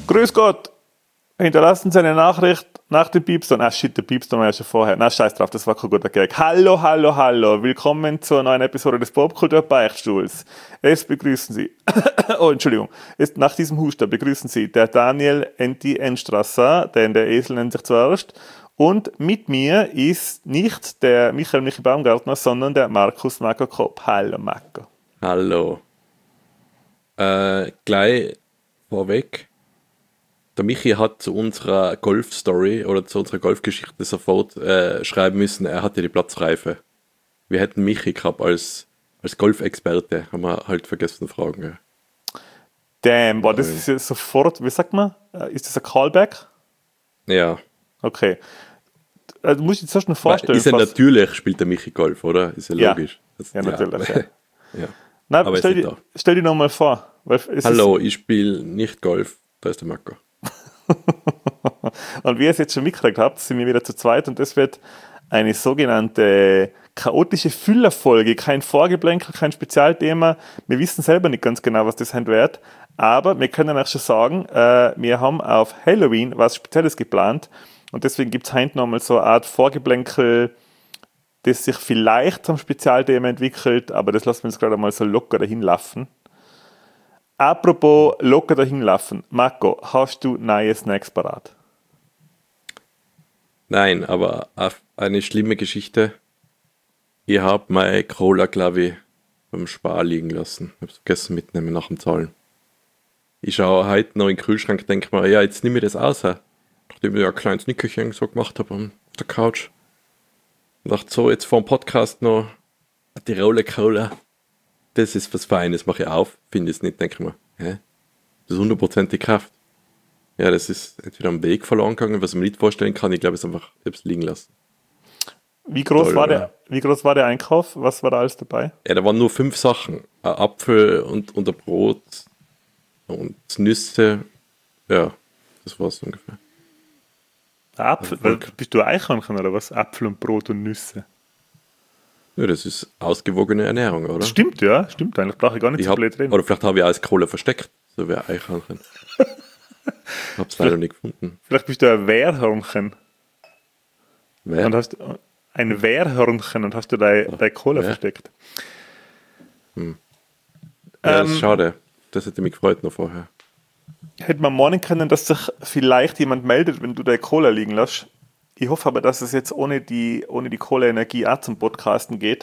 Grüß Gott! Hinterlassen Sie eine Nachricht nach dem Piepston. Ah shit, der Piepston war ja schon vorher. Na, scheiß drauf, das war kein guter Gag. Hallo, hallo, hallo. Willkommen zur neuen Episode des Popkultur-Beichtstuhls. Es begrüßen Sie, oh, Entschuldigung. Nach diesem Huster begrüßen Sie der Daniel Enti Enstrasser, denn der Esel nennt sich zuerst. Und mit mir ist nicht der Michael Michi Baumgartner, sondern der Markus Marco Kopp. Hallo, Marco. Hallo. Gleich vorweg. Der Michi hat zu unserer Golf-Story oder zu unserer Golfgeschichte sofort schreiben müssen, er hatte die Platzreife. Wir hätten Michi gehabt als Golfexperte, haben wir halt vergessen zu fragen. Ja. Damn, boah, das ist ja sofort, wie sagt man? Ist das ein Callback? Ja. Okay. Du musst dir das erst noch vorstellen. Ist ja natürlich, spielt der Michi Golf, oder? Ist ja logisch. Ja, natürlich. Ja. Ja. Nein, aber stell dir nochmal vor. Hallo, ich spiele nicht Golf, da ist der Marco. Und wie ihr es jetzt schon mitgekriegt habt, sind wir wieder zu zweit und das wird eine sogenannte chaotische Füllerfolge. Kein Vorgeplänkel, kein Spezialthema. Wir wissen selber nicht ganz genau, was das sein wird, aber wir können auch schon sagen, wir haben auf Halloween was Spezielles geplant und deswegen gibt es heute nochmal so eine Art Vorgeplänkel, das sich vielleicht zum Spezialthema entwickelt, aber das lassen wir uns gerade mal so locker dahin laufen. Apropos locker dahin laufen. Marco, hast du neue Snacks parat? Nein, aber eine schlimme Geschichte. Ich habe meine Cola, glaube ich, beim Spar liegen lassen. Ich habe es vergessen mitnehmen nach dem Zahlen. Ich schaue heute noch in den Kühlschrank und denke mir, ja, jetzt nehme ich das raus. Nachdem ich ein kleines Nickerchen so gemacht habe auf der Couch. Und dachte so, jetzt vor dem Podcast noch die Rolle Cola. Das ist was Feines, mache ich auf, finde es nicht, denke ich mir, hä? Das ist 100% Kraft. Ja, das ist entweder am Weg verloren gegangen, was ich mir nicht vorstellen kann. Ich glaube, es ist einfach selbst liegen lassen. Wie groß war der Einkauf? Was war da alles dabei? Ja, da waren nur 5 Sachen. Ein Apfel und ein Brot und Nüsse. Ja, das war es ungefähr. Apfel? Bist du Eichhörnchen oder was? Apfel und Brot und Nüsse? Ja, das ist ausgewogene Ernährung, oder? Das stimmt, ja. Stimmt eigentlich. Brauche ich gar nicht so blöd reden. Oder vielleicht habe ich als Cola versteckt. So wie ein Eichhörnchen. Ich habe es leider nicht gefunden. Vielleicht bist du ein Wehrhörnchen. Wer? Und hast ein Wehrhörnchen und hast du deine Cola versteckt. Ja, das ist schade. Das hätte mich gefreut noch vorher. Hätte man meinen können, dass sich vielleicht jemand meldet, wenn du deine Cola liegen lässt. Ich hoffe aber, dass es jetzt ohne die Cola-Energie auch zum Podcasten geht.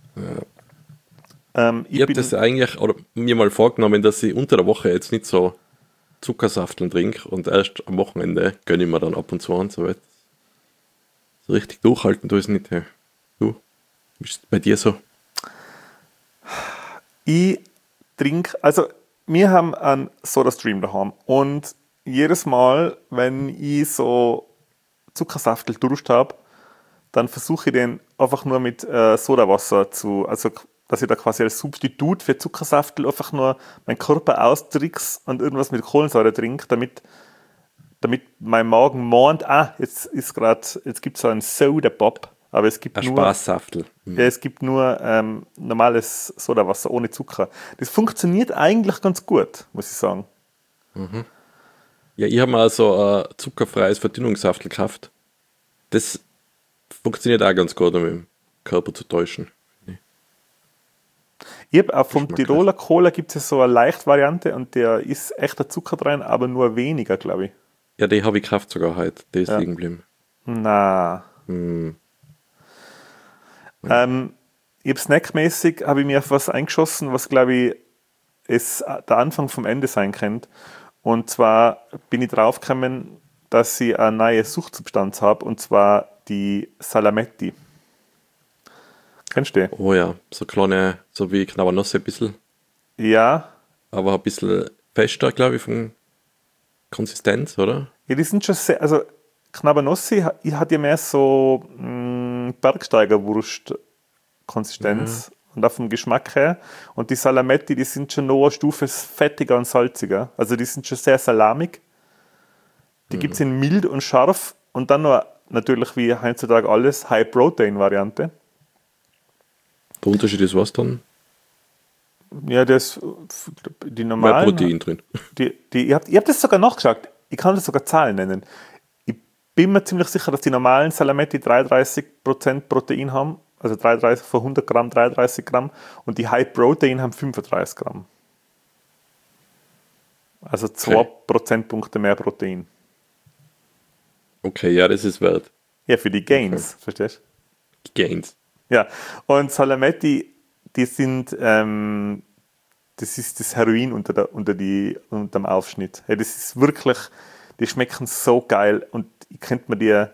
Ja. Ich habe das eigentlich mir mal vorgenommen, dass ich unter der Woche jetzt nicht so Zuckersafteln trinke und erst am Wochenende gönne ich mir dann ab und zu an. So richtig durchhalten tue ich es nicht. Hey. Du, wie ist es bei dir so? Ich trinke, also wir haben einen Soda-Stream daheim und jedes Mal, wenn ich so Zuckersaftel Durst habe, dann versuche ich den einfach nur mit Sodawasser also dass ich da quasi als Substitut für Zuckersaftel einfach nur meinen Körper austrickse und irgendwas mit Kohlensäure trinke, damit mein Magen mahnt, jetzt gibt es so einen Soda-Pop, aber es gibt Spaßsaftel. Ja, es gibt nur normales Sodawasser ohne Zucker. Das funktioniert eigentlich ganz gut, muss ich sagen. Mhm. Ja, ich habe mal so ein zuckerfreies Verdünnungssaftel gekauft. Das funktioniert auch ganz gut, um den Körper zu täuschen. Ich habe auch vom Tiroler Cola gibt es so eine Leicht-Variante und der ist echter Zucker drin, aber nur weniger, glaube ich. Ja, die habe ich gekauft sogar heute. Der ist liegen geblieben. Na. Ich habe snackmäßig habe ich mir auf was eingeschossen, was glaube ich der Anfang vom Ende sein könnte. Und zwar bin ich draufgekommen, dass ich eine neue Suchtsubstanz habe, und zwar die Salametti. Kennst du die? Oh ja, so kleine, so wie Knabbernosse ein bisschen. Ja. Aber ein bisschen fester, glaube ich, von Konsistenz, oder? Ja, die sind schon sehr, also Knabbernossi hat ja mehr so Bergsteigerwurst-Konsistenz und auch vom Geschmack her. Und die Salametti, die sind schon noch eine Stufe fettiger und salziger. Also die sind schon sehr salamig. Die gibt es in mild und scharf und dann noch natürlich wie heutzutage alles High-Protein-Variante. Der Unterschied ist was dann? Ja, die Mehr normalen. Protein drin. Ihr habt das sogar nachgeschaut. Ich kann das sogar Zahlen nennen. Ich bin mir ziemlich sicher, dass die normalen Salametti 33% Protein haben. Also 33 von 100 Gramm, 33 Gramm. Und die High Protein haben 35 Gramm. Also 2 Prozentpunkte mehr Protein. Okay, ja, das ist wert. Ja, für die Gains, verstehst Die Gains. du? Ja, und Salametti, die sind, das ist das Heroin unterm Aufschnitt. Ja, das ist wirklich, die schmecken so geil und ich könnte mir die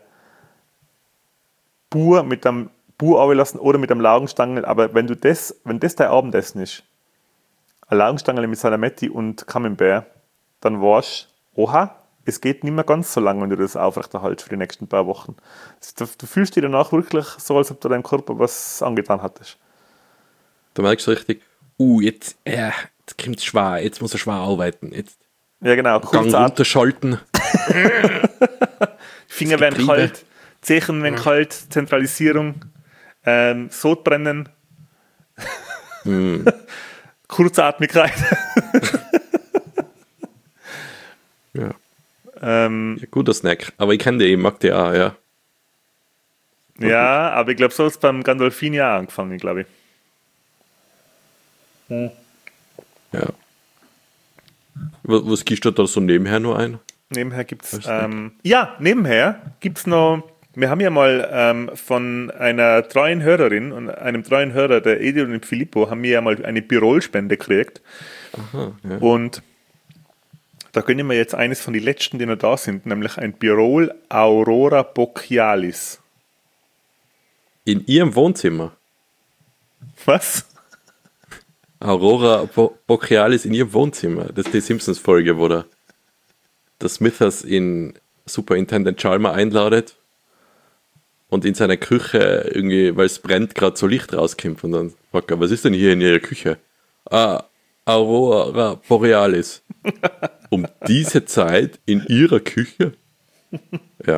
pur mit dem pur lassen oder mit einem Laugenstangen, aber wenn das dein Abendessen ist, eine Laugenstange mit Salametti und Camembert, dann weißt du, oha, es geht nicht mehr ganz so lange, wenn du das aufrechterhältst für die nächsten paar Wochen. Du fühlst dich danach wirklich so, als ob du deinem Körper was angetan hattest. Da merkst du richtig, jetzt kommt es schwer, jetzt muss er schwer arbeiten. Jetzt Ja, genau. Gang runterschalten. Finger werden kalt, Zehen werden kalt, Zentralisierung, Sodbrennen, Kurzatmigkeit. Ja. Ja, guter Snack. Aber ich kenne den, ich mag den auch, ja. Ja, aber ich glaube, so hat es beim Gandolfini auch angefangen, glaube ich. Ja. Was gibst du da so nebenher nur ein? Nebenher gibt es, nebenher gibt es noch, wir haben ja mal von einer treuen Hörerin und einem treuen Hörer, der Edil und dem Filippo, haben wir ja mal eine Birol-Spende gekriegt. Aha, ja. Und da gönnen wir jetzt eines von den letzten, die noch da sind, nämlich ein Birol Aurora Borealis. In ihrem Wohnzimmer? Was? Aurora Borealis in ihrem Wohnzimmer. Das ist die Simpsons-Folge, wo der Smithers in Superintendent Chalmer einladet und in seiner Küche irgendwie, weil es brennt, gerade so Licht rauskommt und dann fragt er, was ist denn hier in ihrer Küche? Aurora Borealis. Um diese Zeit in ihrer Küche? Ja.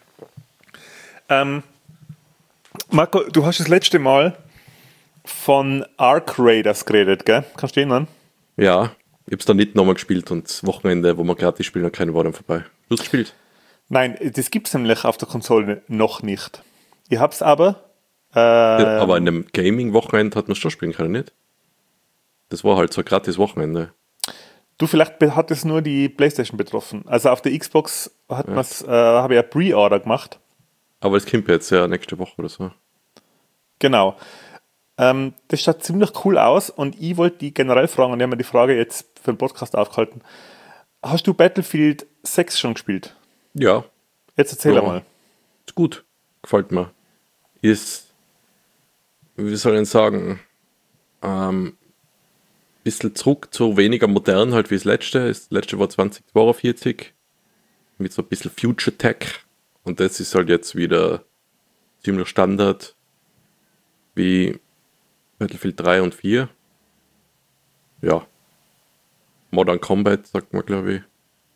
Marco, du hast das letzte Mal von Ark Raiders geredet, gell? Kannst du dich erinnern? Ja, ich habe es dann nicht nochmal gespielt und das Wochenende, wo wir gratis spielen, noch keine war dann vorbei. Du hast gespielt? Nein, das gibt es nämlich auf der Konsole noch nicht. Ich habe es aber... Ja, aber in einem Gaming-Wochenende hat man es schon spielen können, nicht? Das war halt so ein gratis Wochenende. Du, vielleicht hat es nur die PlayStation betroffen. Also auf der Xbox habe ich ja Pre-Order gemacht. Aber es kommt jetzt ja nächste Woche oder so. Genau. Das schaut ziemlich cool aus und ich wollte die generell fragen, und ich habe mir die Frage jetzt für den Podcast aufgehalten. Hast du Battlefield 6 schon gespielt? Ja. Jetzt erzähl mal. Ist gut. Gefällt mir. Ist, wie soll ich denn sagen, bisschen zurück zu weniger modern halt wie das letzte. Das letzte war 2042 mit so ein bisschen Future Tech und das ist halt jetzt wieder ziemlich Standard wie Battlefield 3 und 4. Ja. Modern Combat, sagt man, glaube ich.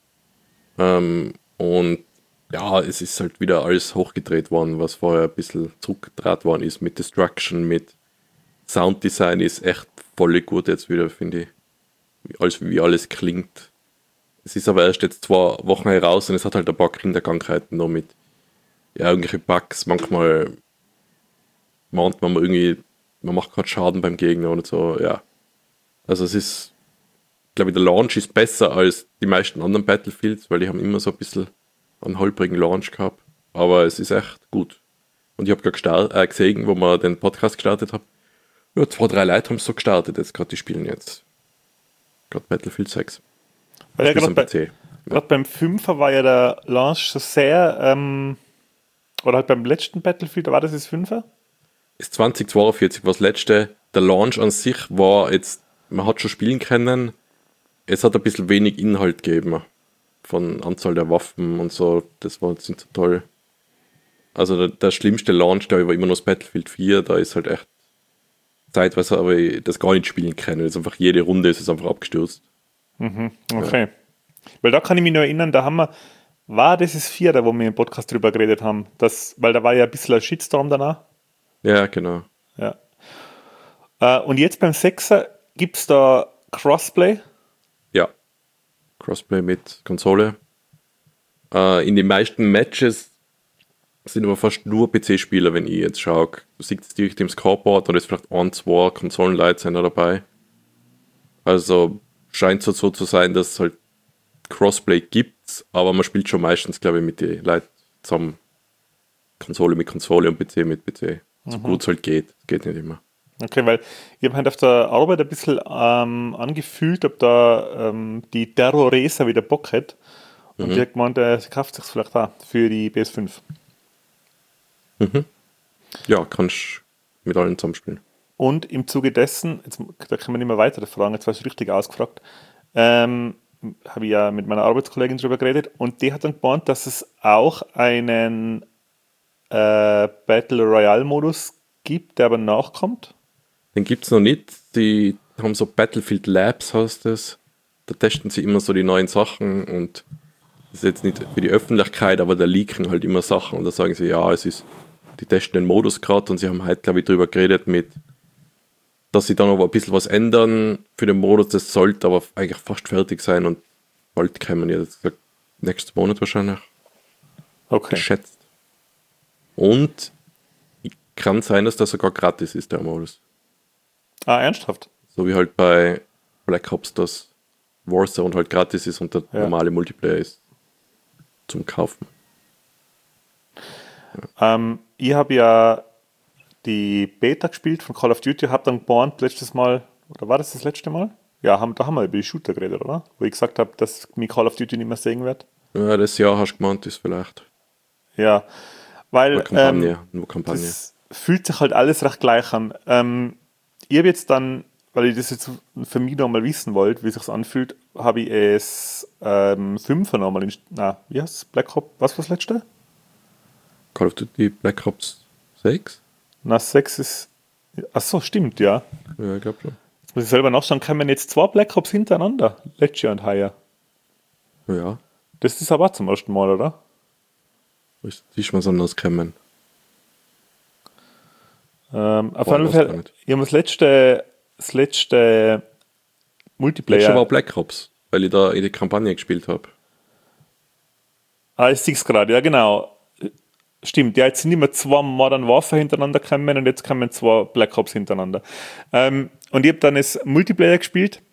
Und ja, es ist halt wieder alles hochgedreht worden, was vorher ein bisschen zurückgedreht worden ist mit Destruction, mit Sounddesign ist echt voll gut jetzt wieder, finde ich. Wie alles klingt. Es ist aber erst jetzt 2 Wochen heraus und es hat halt ein paar Kinderkrankheiten noch mit irgendwelche Bugs. Manchmal mahnt man irgendwie, man macht gerade Schaden beim Gegner und so, ja. Also es ist, glaube ich, der Launch ist besser als die meisten anderen Battlefields, weil die haben immer so ein bisschen einen holprigen Launch gehabt. Aber es ist echt gut. Und ich habe gerade gesehen, wo wir den Podcast gestartet haben, ja, 2, 3 Leute haben es so gestartet, jetzt gerade die spielen jetzt. Gerade Battlefield 6. Ja, gerade beim 5er war ja der Launch so sehr, oder halt beim letzten Battlefield, war das 5er? Das 2042 war das letzte. Der Launch an sich war jetzt, man hat schon spielen können, es hat ein bisschen wenig Inhalt gegeben. Von Anzahl der Waffen und so, das war jetzt nicht so toll. Also der schlimmste Launch, der war immer noch das Battlefield 4, da ist halt echt zeitweise, aber ich das gar nicht spielen können. Das ist einfach jede Runde ist es einfach abgestürzt. Mhm, okay. Ja. Weil da kann ich mich nur erinnern, war das 4, wo wir im Podcast drüber geredet haben, weil da war ja ein bisschen ein Shitstorm danach. Ja, genau. Ja. Und jetzt beim 6er, gibt es da Crossplay? Ja, Crossplay mit Konsole. In den meisten Matches sind aber fast nur PC-Spieler, wenn ich jetzt schaue. Du siehst es direkt im Scoreboard oder ist vielleicht ein, zwei Konsolenleute sind da dabei. Also scheint so zu sein, dass es halt Crossplay gibt, aber man spielt schon meistens, glaube ich, mit den Leuten zusammen. Konsole mit Konsole und PC mit PC. So gut es halt geht. Geht nicht immer. Okay, weil ich habe halt auf der Arbeit ein bisschen angefühlt, ob da die Terror Racer wieder Bock hat. Und die hat gemeint, sie kauft sich vielleicht auch für die PS5. Ja, kannst mit allen zusammenspielen. Und im Zuge dessen, jetzt, da können wir nicht mehr weitere fragen, jetzt war ich richtig ausgefragt, habe ich ja mit meiner Arbeitskollegin darüber geredet und die hat dann gemeint, dass es auch einen Battle Royale Modus gibt, der aber nachkommt. Den gibt es noch nicht. Die haben so Battlefield Labs, heißt das. Da testen sie immer so die neuen Sachen und das ist jetzt nicht für die Öffentlichkeit, aber da leaken halt immer Sachen und da sagen sie, ja, die testen den Modus gerade und sie haben heute, glaube ich, darüber geredet dass sie dann aber ein bisschen was ändern für den Modus, das sollte aber eigentlich fast fertig sein und bald kommen jetzt nächsten Monat wahrscheinlich. Okay. Geschätzt. Und kann sein, dass das sogar gratis ist, der Modus. Ah, ernsthaft? So wie halt bei Black Ops das Warzone halt gratis ist und der normale Multiplayer ist zum Kaufen. Ich habe ja die Beta gespielt von Call of Duty, habe dann gemeint letztes Mal, oder war das letzte Mal? Ja, da haben wir über die Shooter geredet, oder? Wo ich gesagt habe, dass mich Call of Duty nicht mehr sehen wird. Ja, das Jahr hast du gemeint, ist vielleicht. Ja, weil Nur Kampagne. das fühlt sich halt alles recht gleich an. Ich habe jetzt dann, weil ich das jetzt für mich nochmal wissen wollte, wie es sich anfühlt, habe ich es 5er nochmal wie heißt es? Black Ops, was war das letzte? Call of Duty Black Ops 6? 6 ist, ach so, stimmt, ja. Ja, ich glaube schon. Jetzt muss ich selber nachschauen, kommen jetzt 2 Black Ops hintereinander, letztes Jahr und heuer. Ja. Das ist aber auch zum ersten Mal, oder? Ist mal anders kommen. Auf jeden Fall, ich habe das letzte Multiplayer. Letztes war Black Ops, weil ich da in die Kampagne gespielt habe. Ah, ich sehe es gerade, ja genau. Stimmt, ja, jetzt sind immer 2 Modern Warfare hintereinander gekommen und jetzt kommen 2 Black Ops hintereinander. Und ich habe dann das Multiplayer gespielt,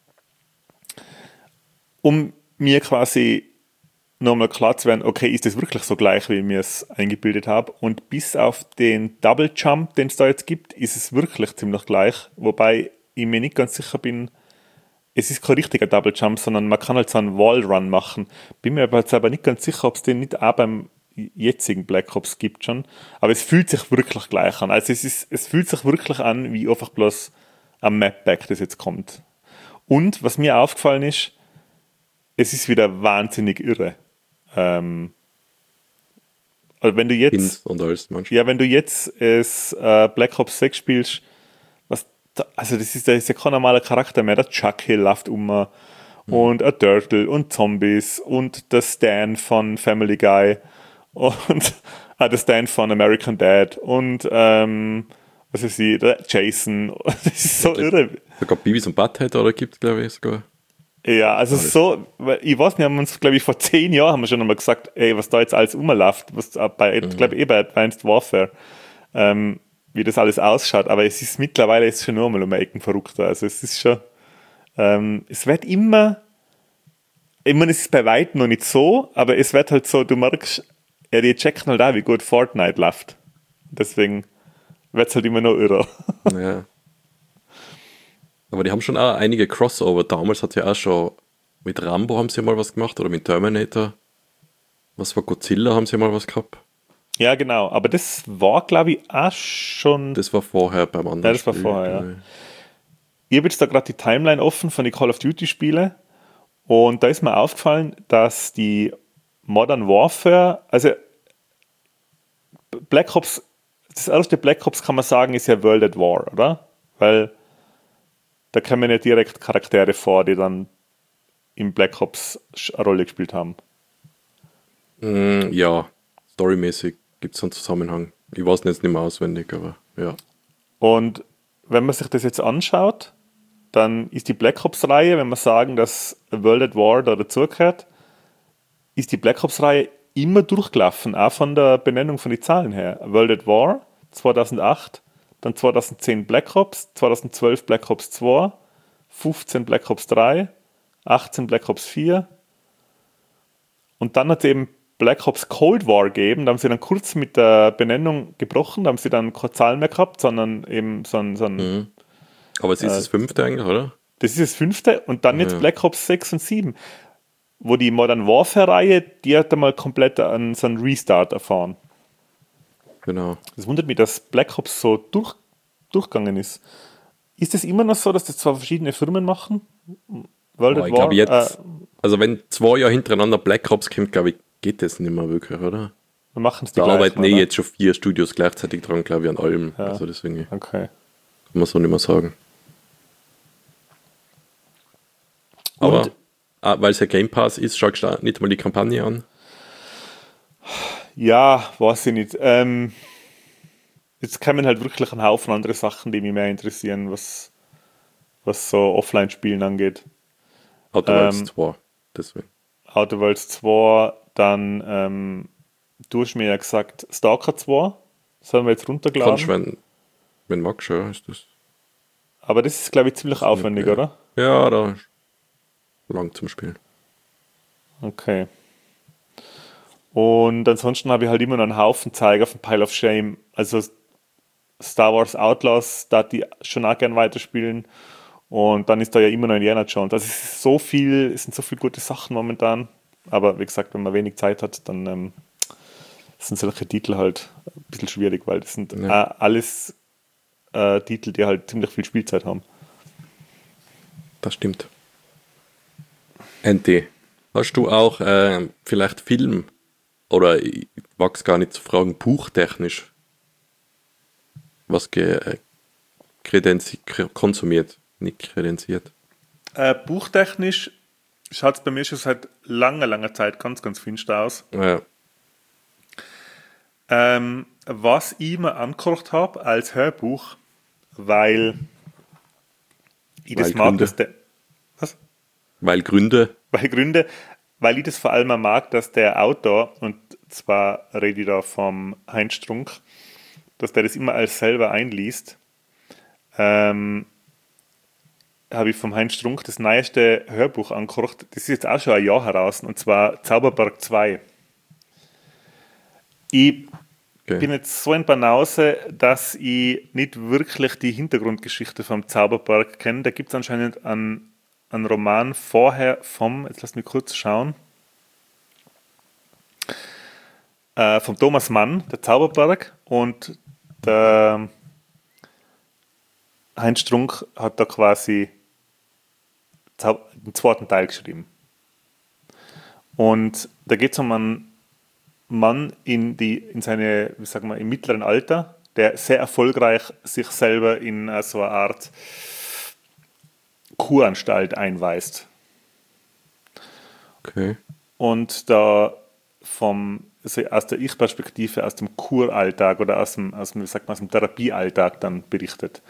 um mir quasi nochmal klar zu werden, okay, ist das wirklich so gleich, wie ich mir es eingebildet habe? Und bis auf den Double Jump, den es da jetzt gibt, ist es wirklich ziemlich gleich. Wobei ich mir nicht ganz sicher bin, es ist kein richtiger Double Jump, sondern man kann halt so einen Wall Run machen. Bin mir aber nicht ganz sicher, ob es den nicht auch beim jetzigen Black Ops gibt schon. Aber es fühlt sich wirklich gleich an. Also es fühlt sich wirklich an, wie einfach bloß ein Map-Pack, das jetzt kommt. Und was mir aufgefallen ist, es ist wieder wahnsinnig irre. Also wenn du jetzt und alles, wenn du jetzt es Black Ops 6 spielst, das ist ja kein normaler Charakter mehr. Der Chuck Hill läuft und ein Turtle und Zombies und der Stan von Family Guy und der Stan von American Dad und was weiß ich, der Jason. Das ist so irre. Sogar Beavis und Butthead oder gibt es, glaube ich, sogar. Ja, also alles. So, ich weiß nicht, haben uns, glaube ich, vor 10 Jahren haben wir schon einmal gesagt, ey, was da jetzt alles rumläuft, was bei Advanced Warfare, wie das alles ausschaut, aber es ist mittlerweile jetzt schon nur mal um Ecken verrückter, also es ist schon, es wird immer, ich meine, es ist bei weitem noch nicht so, aber es wird halt so, du merkst, ja, die checken halt auch, wie gut Fortnite läuft, deswegen wird es halt immer noch irrer. Ja. Aber die haben schon auch einige Crossover. Damals hat ja auch schon mit Rambo haben sie mal was gemacht oder mit Terminator. Was war Godzilla, haben sie mal was gehabt? Ja, genau. Aber das war, glaube ich, auch schon... Das war vorher beim anderen Ja, das war vorher, ja. Ich habe jetzt da gerade die Timeline offen von den Call of Duty Spiele und da ist mir aufgefallen, dass die Modern Warfare, also Black Ops, das erste Black Ops kann man sagen, ist ja World at War, oder? Weil da kommen ja direkt Charaktere vor, die dann im Black Ops eine Rolle gespielt haben. Ja, storymäßig gibt es einen Zusammenhang. Ich weiß jetzt nicht mehr auswendig, aber ja. Und wenn man sich das jetzt anschaut, dann ist die Black Ops-Reihe, wenn wir sagen, dass World at War da dazugehört, ist die Black Ops-Reihe immer durchgelaufen, auch von der Benennung von den Zahlen her. World at War 2008, dann 2010 Black Ops, 2012 Black Ops 2, 15 Black Ops 3, 18 Black Ops 4 und dann hat es eben Black Ops Cold War gegeben, da haben sie dann kurz mit der Benennung gebrochen, da haben sie dann keine Zahlen mehr gehabt, sondern eben so ein Aber es ist das 5. eigentlich, oder? das ist das 5. und dann jetzt Ja. Black Ops 6 und 7, wo die Modern Warfare-Reihe, die hat einmal komplett so einen Restart erfahren. Genau. Das wundert mich, dass Black Ops so durchgegangen ist. Ist es immer noch so, dass das zwei verschiedene Firmen machen? World Oh, at ich War? glaube jetzt, also wenn 2 Jahre hintereinander Black Ops kommt, glaube ich, geht das nicht mehr wirklich, oder? Wir machen es die Da gleichen, arbeiten oder? jetzt schon 4 Studios gleichzeitig dran, glaube ich, an allem. Ja. Also deswegen kann Okay. man so nicht mehr sagen. Aber weil es ja Game Pass ist, schaust du nicht mal die Kampagne an. Ja, weiß ich nicht. Jetzt kommen halt wirklich ein Haufen andere Sachen, die mich mehr interessieren, was so Offline-Spielen angeht. Outer Worlds 2. Deswegen. Outer Worlds 2, dann, du hast mir ja gesagt, Stalker 2, das haben wir jetzt runtergeladen. Kannst du, wenn magst, ja, ist das. Aber das ist, glaube ich, ziemlich aufwendig, ja. oder? Ja, da ist lang zum Spielen. Okay. Und ansonsten habe ich halt immer noch einen Haufen Zeug auf dem Pile of Shame. Also Star Wars Outlaws, da die schon auch gerne weiterspielen. Und dann ist da ja immer noch Indiana Jones. Also es sind so viele gute Sachen momentan. Aber wie gesagt, wenn man wenig Zeit hat, dann sind solche Titel halt ein bisschen schwierig, weil das sind alles Titel, die halt ziemlich viel Spielzeit haben. Das stimmt. NT, hast du auch vielleicht Film oder ich wag's gar nicht zu fragen, buchtechnisch was konsumiert, nicht kredenziert? Buchtechnisch schaut es bei mir schon seit langer Zeit ganz, ganz finster aus. Ja. Was ich mir angekocht habe als Hörbuch, weil ich das mag, Gründe. dass der. Was? Weil Gründe. Weil ich das vor allem mag, dass der Autor, und zwar rede ich da vom Heinz Strunk, dass der das immer als selber einliest. Habe ich vom Heinz Strunk das neueste Hörbuch angekocht. Das ist jetzt auch schon ein Jahr heraus, und zwar Zauberberg 2. Ich bin jetzt so ein Banause, dass ich nicht wirklich die Hintergrundgeschichte vom Zauberberg kenne. Da gibt es anscheinend einen Roman vorher jetzt lass mich kurz schauen, vom Thomas Mann, der Zauberberg, und der Heinz Strunk hat da quasi den zweiten Teil geschrieben. Und da geht es um einen Mann im mittleren Alter, der sehr erfolgreich sich selber in so eine Art Kuranstalt einweist. Okay. Und da aus der Ich-Perspektive, aus dem Kuralltag oder aus dem Therapiealltag dann berichtet.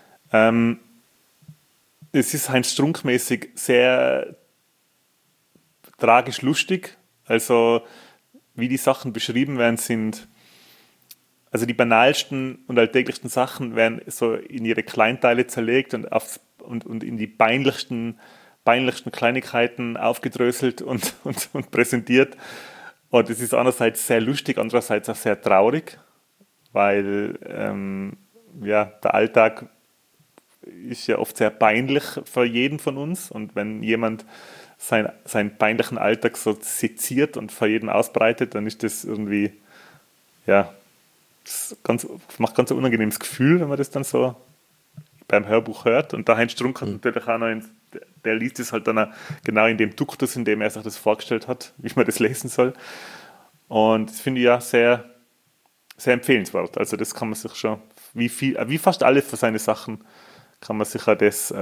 Es ist Heinz Strunk-mäßig sehr tragisch lustig. Also wie die Sachen beschrieben werden, sind also die banalsten und alltäglichsten Sachen werden so in ihre Kleinteile zerlegt und in die peinlichsten Kleinigkeiten aufgedröselt und präsentiert. Und es ist einerseits sehr lustig, andererseits auch sehr traurig, weil der Alltag ist ja oft sehr peinlich für jeden von uns. Und wenn jemand seinen peinlichen Alltag so seziert und vor jedem ausbreitet, dann ist das irgendwie, das macht ganz ein unangenehmes Gefühl, wenn man das dann so beim Hörbuch hört. Und der Heinz Strunk hat natürlich auch noch der liest es halt dann auch genau in dem Duktus, in dem er sich das vorgestellt hat, wie man das lesen soll. Und das finde ich ja sehr, sehr empfehlenswert. Also das kann man sich schon, wie fast alle für seine Sachen, kann man sich auch das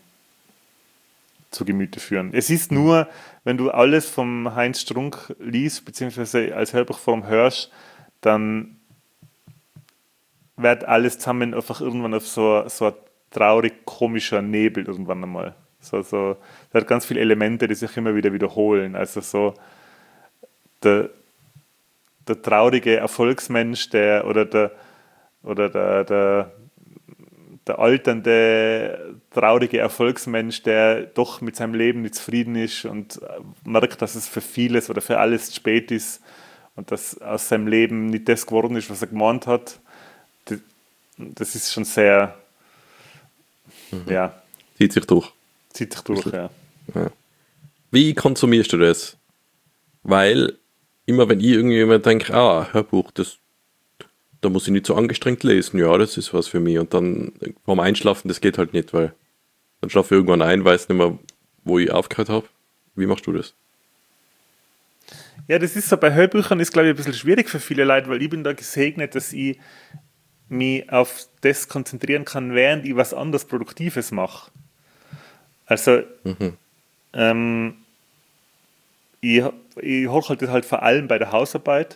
zu Gemüte führen. Es ist nur, wenn du alles vom Heinz Strunk liest, beziehungsweise als Hörbuchform hörst, dann wird alles zusammen einfach irgendwann auf so eine traurig komischer Nebel irgendwann einmal. Das hat ganz viele Elemente, die sich immer wieder wiederholen. Also so der traurige Erfolgsmensch, der alternde, traurige Erfolgsmensch, der doch mit seinem Leben nicht zufrieden ist und merkt, dass es für vieles oder für alles zu spät ist und dass aus seinem Leben nicht das geworden ist, was er gemeint hat. Das ist schon sehr, ja. Zieht sich durch. Ja. Ja. Wie konsumierst du das? Weil immer wenn ich irgendwie denke, Hörbuch, da muss ich nicht so angestrengt lesen, ja, das ist was für mich. Und dann vorm Einschlafen, das geht halt nicht, weil dann schlafe ich irgendwann ein, weiß nicht mehr, wo ich aufgehört habe. Wie machst du das? Ja, das ist so, bei Hörbüchern ist, glaube ich, ein bisschen schwierig für viele Leute, weil ich bin da gesegnet, dass ich mich auf das konzentrieren kann, während ich was anderes Produktives mache. Also, ich höre halt das halt vor allem bei der Hausarbeit.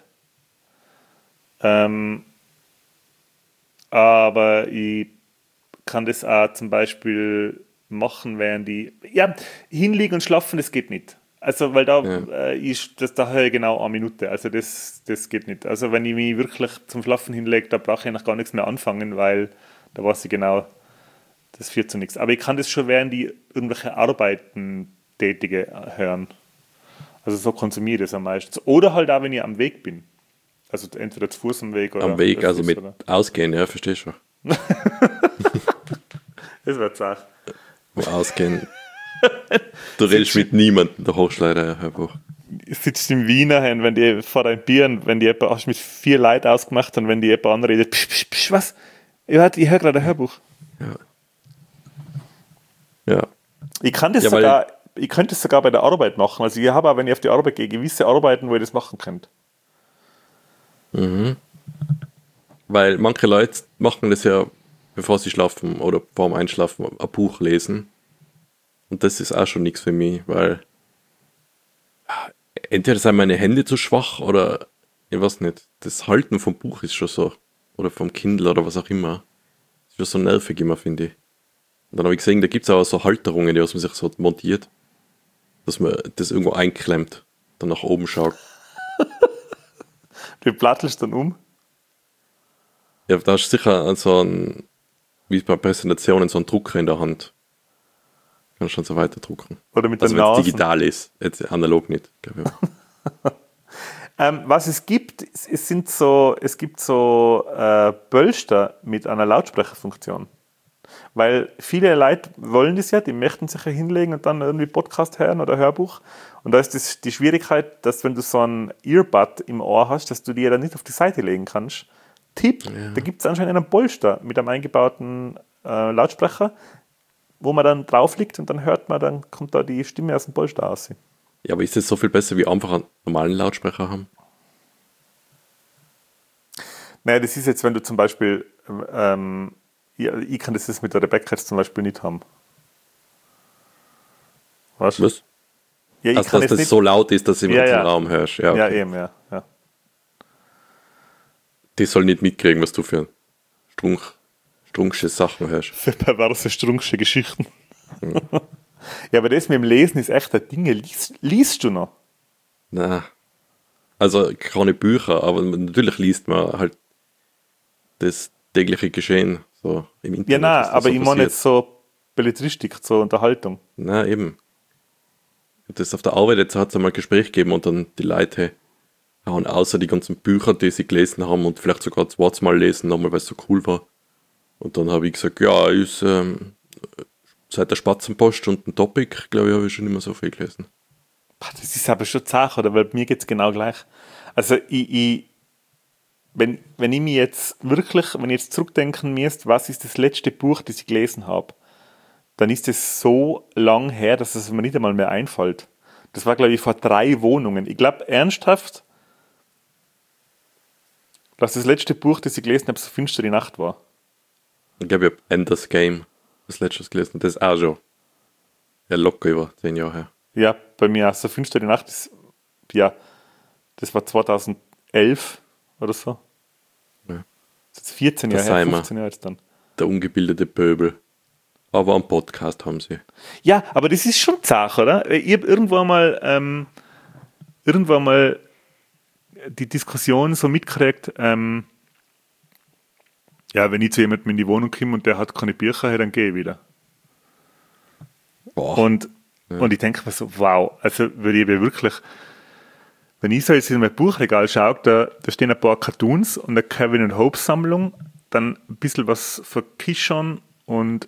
Aber ich kann das auch zum Beispiel machen, während ich hinliegen und schlafen, das geht nicht. Also, weil da da höre ich genau eine Minute. Also das geht nicht. Also wenn ich mich wirklich zum Schlafen hinlege, da brauche ich noch gar nichts mehr anfangen, weil da weiß ich genau, das führt zu nichts. Aber ich kann das schon, während ich irgendwelche Arbeiten tätige, hören. Also so konsumiere ich das am meisten. Oder halt auch, wenn ich am Weg bin. Also entweder zu Fuß am Weg oder... Am Weg, also mit oder? Ausgehen, ja, verstehst du schon. Das wird Sache. Ausgehen. Du redest mit niemandem, der Hochschleider, ja, Hörbuch. Sitzt im Wiener hin, wenn die vor deinem Bier, wenn die jemand, hast mit 4 Leuten ausgemacht und wenn die jemand anredet, psch, was? Ich höre gerade ein Hörbuch. Ja. Ich könnte es sogar bei der Arbeit machen. Also ich habe auch, wenn ich auf die Arbeit gehe, gewisse Arbeiten, wo ich das machen könnte. Weil manche Leute machen das ja, bevor sie schlafen oder vorm Einschlafen, ein Buch lesen. Und das ist auch schon nichts für mich, weil entweder sind meine Hände zu schwach oder ich weiß nicht. Das Halten vom Buch ist schon so. Oder vom Kindle oder was auch immer. Das ist schon so nervig immer, finde ich. Und dann habe ich gesehen, da gibt es auch so Halterungen, die man sich so montiert, dass man das irgendwo einklemmt, dann nach oben schaut. Du plattelst dann um? Ja, da hast du sicher so ein, wie bei Präsentationen, so einen Drucker in der Hand. Kannst schon so weiter drucken. Oder mit also der Nase. Wenn es digital ist, jetzt analog nicht, glaube ich. Was es gibt, es gibt so Bölster mit einer Lautsprecherfunktion. Weil viele Leute wollen das ja, die möchten sich ja hinlegen und dann irgendwie Podcast hören oder Hörbuch. Und da ist das die Schwierigkeit, dass wenn du so ein Earbud im Ohr hast, dass du die ja dann nicht auf die Seite legen kannst. Tipp, da gibt es anscheinend einen Polster mit einem eingebauten Lautsprecher, wo man dann drauf liegt und dann hört man, dann kommt da die Stimme aus dem Polster raus. Ja, aber ist das so viel besser, wie einfach einen normalen Lautsprecher haben? Naja, das ist jetzt, wenn du zum Beispiel ich kann das jetzt mit der Rebecca jetzt zum Beispiel nicht haben. Was? Ja, ich also, kann dass das nicht so laut ist, dass du im ganzen Raum hörst. Ja, okay. Ja, eben, ja. Die soll nicht mitkriegen, was du für strunksche Sachen hörst. Für perverse, strunksche Geschichten. Ja, aber das mit dem Lesen ist echt ein Ding. Liest du noch? Na, also keine Bücher, aber natürlich liest man halt das tägliche Geschehen so im Internet. Ja, nein, aber so ich meine jetzt so Belletristik, so Unterhaltung. Na, eben. Das auf der Arbeit, jetzt hat es einmal ein Gespräch gegeben und dann die Leute hauen außer die ganzen Bücher, die sie gelesen haben und vielleicht sogar das Wort mal lesen, nochmal, weil es so cool war. Und dann habe ich gesagt, ja, ist seit der Spatzenpost und ein Topic, glaube ich, habe ich schon immer so viel gelesen. Das ist aber schon Sache, oder? Weil mir geht es genau gleich. Also wenn ich mir jetzt wirklich, wenn ich jetzt zurückdenken müsste, was ist das letzte Buch, das ich gelesen habe, dann ist es so lang her, dass es mir nicht einmal mehr einfällt. Das war, glaube ich, vor 3 Wohnungen. Ich glaube ernsthaft, dass das letzte Buch, das ich gelesen habe, so Finstere Nacht war. Ich glaube, ich habe Ender's Game das letztes gelesen. Das ist auch schon locker über 10 Jahre her. Ja, bei mir auch so Finstere Nacht ist, das war 2011 oder so. Ja. Das ist 14 Jahre her, 15 Jahre jetzt dann. Der ungebildete Pöbel. aber einen Podcast haben sie. Ja, aber das ist schon zart, oder? Ich habe irgendwann mal die Diskussion so mitgekriegt, ja, wenn ich zu jemandem in die Wohnung komme und der hat keine Bücher, dann gehe ich wieder. Boah. Und ich denke mir so, wow, also würde ich wirklich, wenn ich so jetzt in mein Buchregal schaue, da stehen ein paar Cartoons und eine Kevin und Hope Sammlung, dann ein bisschen was für Kishon und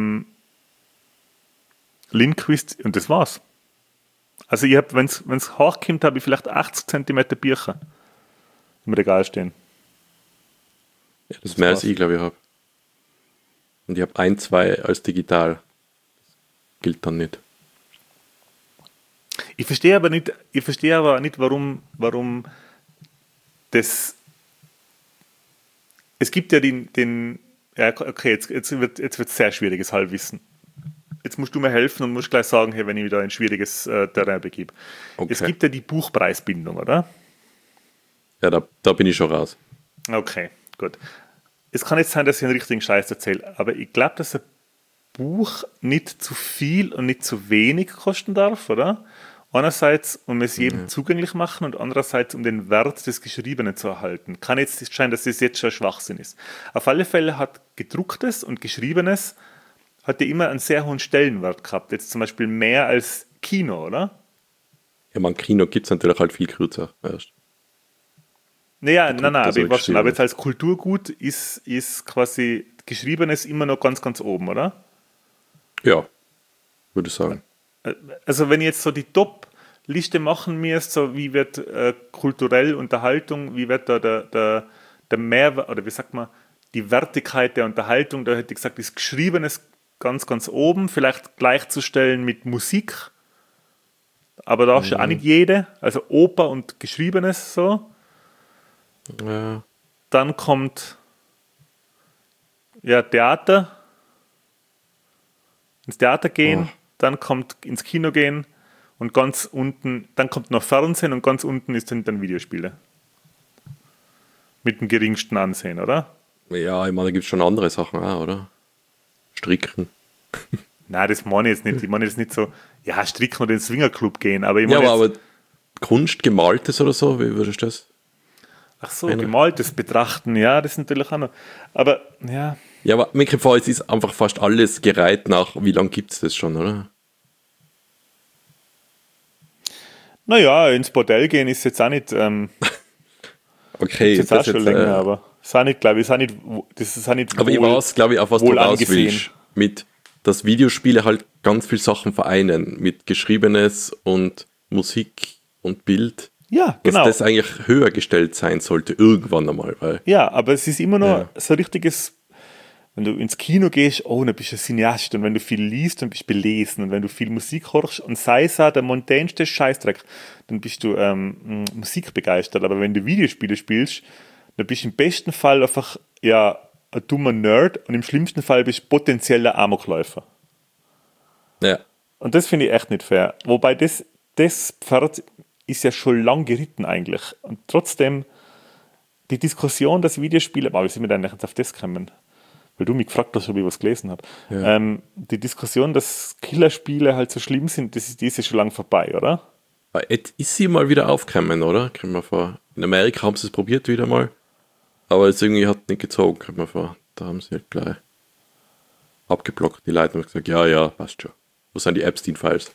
Lindquist und das war's. Also ich habe, wenn es hochkommt, habe ich vielleicht 80 Zentimeter Bücher im Regal stehen. Ja, das ist mehr als ich, glaube ich, habe. Und ich habe 1, 2 als digital. Das gilt dann nicht. Ich verstehe aber nicht, warum das. Es gibt ja ja, okay, jetzt wird es sehr schwieriges Halbwissen. Jetzt musst du mir helfen und musst gleich sagen, hey, wenn ich wieder ein schwieriges Terrain begebe. Okay. Es gibt ja die Buchpreisbindung, oder? Ja, da bin ich schon raus. Okay, gut. Es kann jetzt sein, dass ich einen richtigen Scheiß erzähle, aber ich glaube, dass ein Buch nicht zu viel und nicht zu wenig kosten darf, oder? Einerseits, um es jedem zugänglich machen und andererseits, um den Wert des Geschriebenen zu erhalten. Kann jetzt scheinen, dass das jetzt schon Schwachsinn ist. Auf alle Fälle hat Gedrucktes und Geschriebenes hat ja immer einen sehr hohen Stellenwert gehabt. Jetzt zum Beispiel mehr als Kino, oder? Ja, man, Kino gibt es natürlich halt viel kürzer erst. Naja, nein, also aber jetzt als Kulturgut ist quasi Geschriebenes immer noch ganz, ganz oben, oder? Ja, würde ich sagen. Also wenn ich jetzt so die Top-Liste machen müsste, so wie wird kulturell Unterhaltung, wie wird da der Mehrwert, oder wie sagt man, die Wertigkeit der Unterhaltung, da hätte ich gesagt, ist Geschriebenes ganz, ganz oben, vielleicht gleichzustellen mit Musik, aber da schon auch nicht jede, also Oper und Geschriebenes so. Ja. Dann kommt ja Theater, ins Theater gehen, dann kommt ins Kino gehen und ganz unten, dann kommt noch Fernsehen und ganz unten sind dann Videospiele. Mit dem geringsten Ansehen, oder? Ja, ich meine, da gibt es schon andere Sachen auch, oder? Stricken. Nein, das meine ich jetzt nicht. Ich meine jetzt nicht so, ja, stricken oder in den Swingerclub gehen, aber ich meine Ja, aber Kunst, Gemaltes oder so, wie würdest du das? ach so, gemaltes Betrachten, ja, das ist natürlich auch noch. Aber, ja. Ja, aber mir kommt vor, es ist einfach fast alles gereiht nach, wie lange gibt es das schon, oder? Naja, ins Bordell gehen ist jetzt auch nicht, Okay, ist jetzt auch schon länger, aber das ist auch nicht, glaube ich, das ist auch nicht aber ich weiß, glaube ich, auf was du wohl raus angesehen. willst. Mit, dass Videospiele halt ganz viel Sachen vereinen. Mit Geschriebenes und Musik und Bild. Ja, genau. Dass das eigentlich höher gestellt sein sollte, irgendwann einmal. Weil, Ja, aber es ist immer noch so ein richtiges, wenn du ins Kino gehst, oh, dann bist du ein Cineast und wenn du viel liest, dann bist du belesen und wenn du viel Musik hörst und sei es auch der mondänste Scheißdreck, dann bist du musikbegeistert, aber wenn du Videospiele spielst, dann bist du im besten Fall einfach, ja, ein dummer Nerd und im schlimmsten Fall bist du potenzieller Amokläufer. ja. Und das finde ich echt nicht fair. Wobei das Pferd ist ja schon lang geritten eigentlich. Und trotzdem die Diskussion, dass Videospiele, aber wie sind wir denn eigentlich auf das gekommen? Weil du mich gefragt hast, ob ich was gelesen habe. Ja. Die Diskussion, dass Killerspiele halt so schlimm sind, die ist ja schon lange vorbei, oder? Jetzt ist sie mal wieder aufgekommen, oder? Kommt mir vor. In Amerika haben sie es probiert wieder mal. Aber es irgendwie hat nicht gezogen, kommt mir vor. Da haben sie halt gleich abgeblockt. Die Leute haben gesagt, ja, passt schon. Wo sind die Epstein-Files?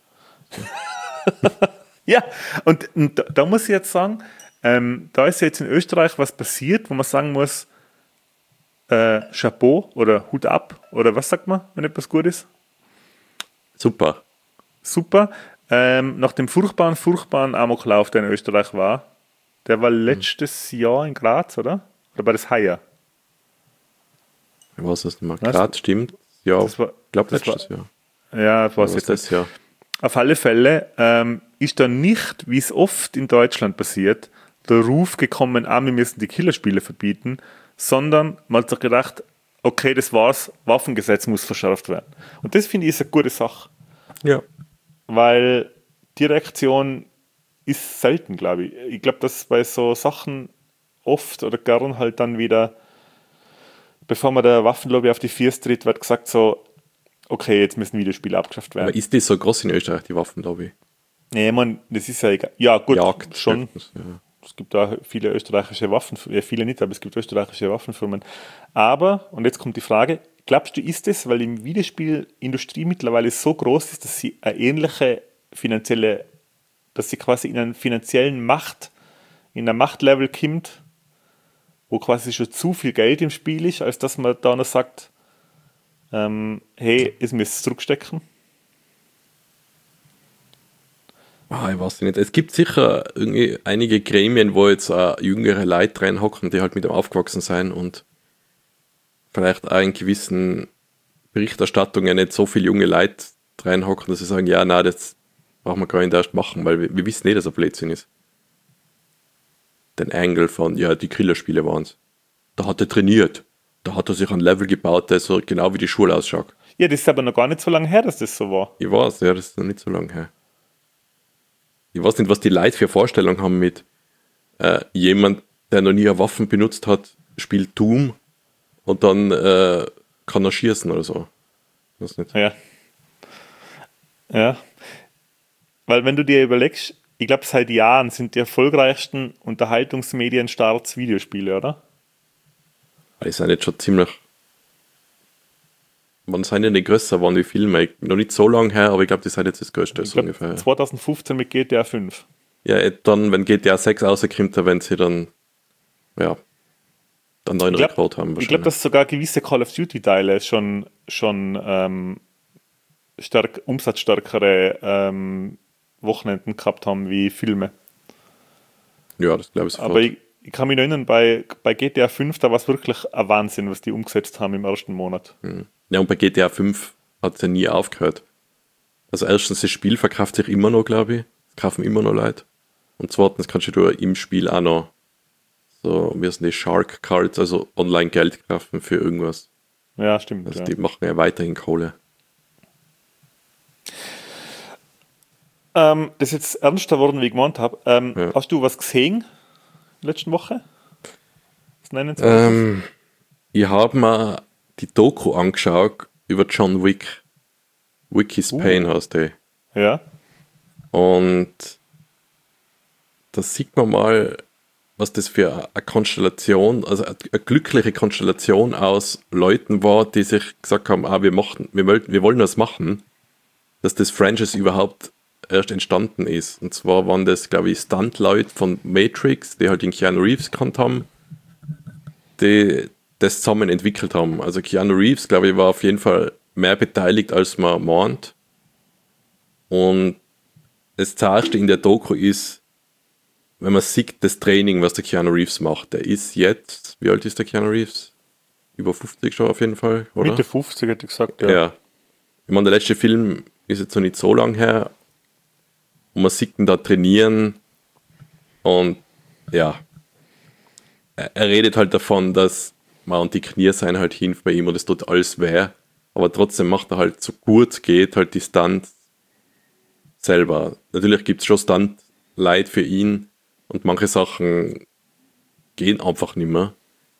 Ja, und da muss ich jetzt sagen, da ist jetzt in Österreich was passiert, wo man sagen muss, Chapeau oder Hut ab oder was sagt man, wenn etwas gut ist? Super. Super. Nach dem furchtbaren Amoklauf, der in Österreich war, der war letztes Jahr in Graz, oder? Oder war das heuer? Ich weiß es nicht mehr. Was? Graz, stimmt. Ja, Das war- ich glaube das letztes Jahr. Ja, was Was jetzt ist das Jahr? Auf alle Fälle ist da nicht, wie es oft in Deutschland passiert, der Ruf gekommen, wir müssen die Killerspiele verbieten, sondern man hat sich gedacht, okay, das war's, Waffengesetz muss verschärft werden. Und das finde ich ist eine gute Sache, Ja. weil die Reaktion ist selten, glaube ich. Ich glaube, dass bei so Sachen oft oder gern halt dann wieder, bevor man der Waffenlobby auf die Füße tritt, wird gesagt so, okay, jetzt müssen Videospiele abgeschafft werden. Aber ist das so groß in Österreich, die Waffenlobby? Nee, man, das ist ja egal. Ja, gut, Jagd, schon. ja. Es gibt da viele österreichische Waffenfirmen, viele nicht, aber es gibt österreichische Waffenfirmen. Aber, und jetzt kommt die Frage, glaubst du, ist es, weil die Videospielindustrie mittlerweile so groß ist, dass sie eine ähnliche finanzielle, dass sie quasi in einen finanziellen in ein Machtlevel kommt, wo quasi schon zu viel Geld im Spiel ist, als dass man da noch sagt, hey, es müsste zurückstecken? Ich weiß nicht. Es gibt sicher irgendwie einige Gremien, wo jetzt auch jüngere Leute reinhocken, die halt mit dem aufgewachsen sind und vielleicht auch in gewissen Berichterstattungen nicht so viele junge Leute reinhocken, dass sie sagen, ja, nein, das brauchen wir gar nicht erst machen, weil wir wissen nicht, dass er Blödsinn ist. Den Angle von, ja, die Killerspiele waren es. Da hat er trainiert. Da hat er sich ein Level gebaut, der so genau wie die Schule ausschaut. Ja, das ist aber noch gar nicht so lange her, dass das so war. Ich weiß, ja, das ist noch nicht so lange her. Ich weiß nicht, was die Leute für Vorstellungen haben mit jemand, der noch nie eine Waffe benutzt hat, spielt Doom und dann kann er schießen oder so. Ich weiß nicht. Ja. Ja. Weil wenn du dir überlegst, ich glaube, seit Jahren sind die erfolgreichsten Unterhaltungsmedienstarts Videospiele, oder? Die sind jetzt schon ziemlich. Wann sind denn die größer waren wie Filme? Noch nicht so lange her, aber ich glaube, die sind jetzt das Größte. Ich So glaub, ungefähr. 2015 mit GTA 5. Ja, dann, wenn GTA 6 rauskommt, dann werden sie dann dann neuen Rekord haben. Ich glaube, dass sogar gewisse Call of Duty-Teile schon umsatzstärkere Wochenenden gehabt haben wie Filme. Ja, das glaube ich sofort. Aber ich kann mich noch erinnern, bei GTA 5, da war es wirklich ein Wahnsinn, was die umgesetzt haben im ersten Monat. Ja, und bei GTA 5 hat es ja nie aufgehört. Also erstens, das Spiel verkauft sich immer noch, glaube ich. Es kaufen immer noch Leute. Und zweitens kannst du im Spiel auch noch so, wie sind die Shark Cards, also online Geld kaufen für irgendwas. Ja, stimmt. Also ja. die machen ja weiterhin Kohle. Das ist jetzt ernster geworden, wie ich gemeint habe. Ja. Hast du was gesehen letzte Woche? Das nennenswert. Ich habe mir die Doku angeschaut über John Wick. Wick is Pain heißt die. Ja. Und da sieht man mal, was das für eine Konstellation, also eine glückliche Konstellation aus Leuten war, die sich gesagt haben, wir wollen das machen, dass das Franchise überhaupt erst entstanden ist. Und zwar waren das, glaube ich, Stunt-Leute von Matrix, die halt den Keanu Reeves gekannt haben, die das zusammen entwickelt haben. Also Keanu Reeves, glaube ich, war auf jeden Fall mehr beteiligt, als man meint. Und das Zarste in der Doku ist, wenn man sieht, das Training, was der Keanu Reeves macht. Der ist jetzt, wie alt ist der Keanu Reeves? Über 50 schon auf jeden Fall, oder? Mitte 50 hätte ich gesagt, Ja. Ich meine, der letzte Film ist jetzt noch nicht so lang her. Und man sieht ihn da trainieren. Und ja, er redet halt davon, dass man und die Knie sein halt hin bei ihm und es tut alles weh. Aber trotzdem macht er halt so gut geht halt die Stunts selber. Natürlich gibt es schon Stunt-Leid für ihn und manche Sachen gehen einfach nicht mehr.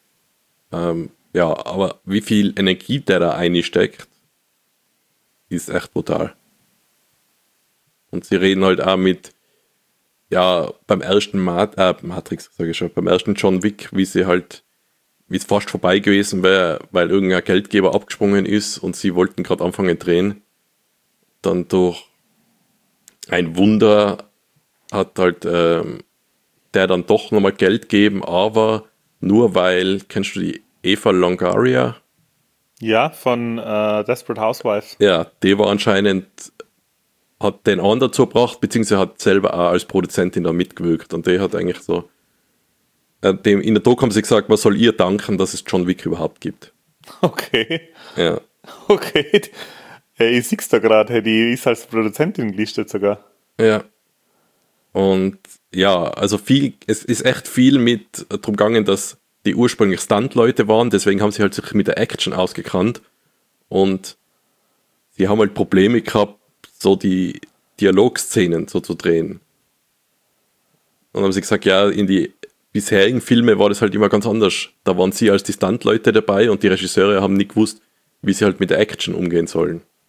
Ja, aber wie viel Energie der da einsteckt, ist echt brutal. Und sie reden halt auch mit, ja, beim ersten Matrix, sage ich schon, beim ersten John Wick, wie es fast vorbei gewesen wäre, weil irgendein Geldgeber abgesprungen ist und sie wollten gerade anfangen drehen. Dann durch ein Wunder hat halt der dann doch nochmal Geld geben, aber nur weil, kennst du die Eva Longoria? Ja, von Desperate Housewives. Ja, die war anscheinend, hat den anderen dazu gebracht, beziehungsweise hat selber auch als Produzentin da mitgewirkt. Und die hat eigentlich so, in der Doku haben sie gesagt, man soll ihr danken, dass es John Wick überhaupt gibt. Okay. Ja. Okay. Ich sehe es da gerade, die ist als Produzentin gelistet sogar. Ja. Und ja, also es ist echt viel mit drum gegangen, dass die ursprünglich Stunt-Leute waren, deswegen haben sie halt sich mit der Action ausgekannt und sie haben halt Probleme gehabt, so die Dialogszenen so zu drehen. Und dann haben sie gesagt, ja, in die bisherigen Filme war das halt immer ganz anders. Da waren sie als die Stunt-Leute dabei und die Regisseure haben nicht gewusst, wie sie halt mit der Action umgehen sollen.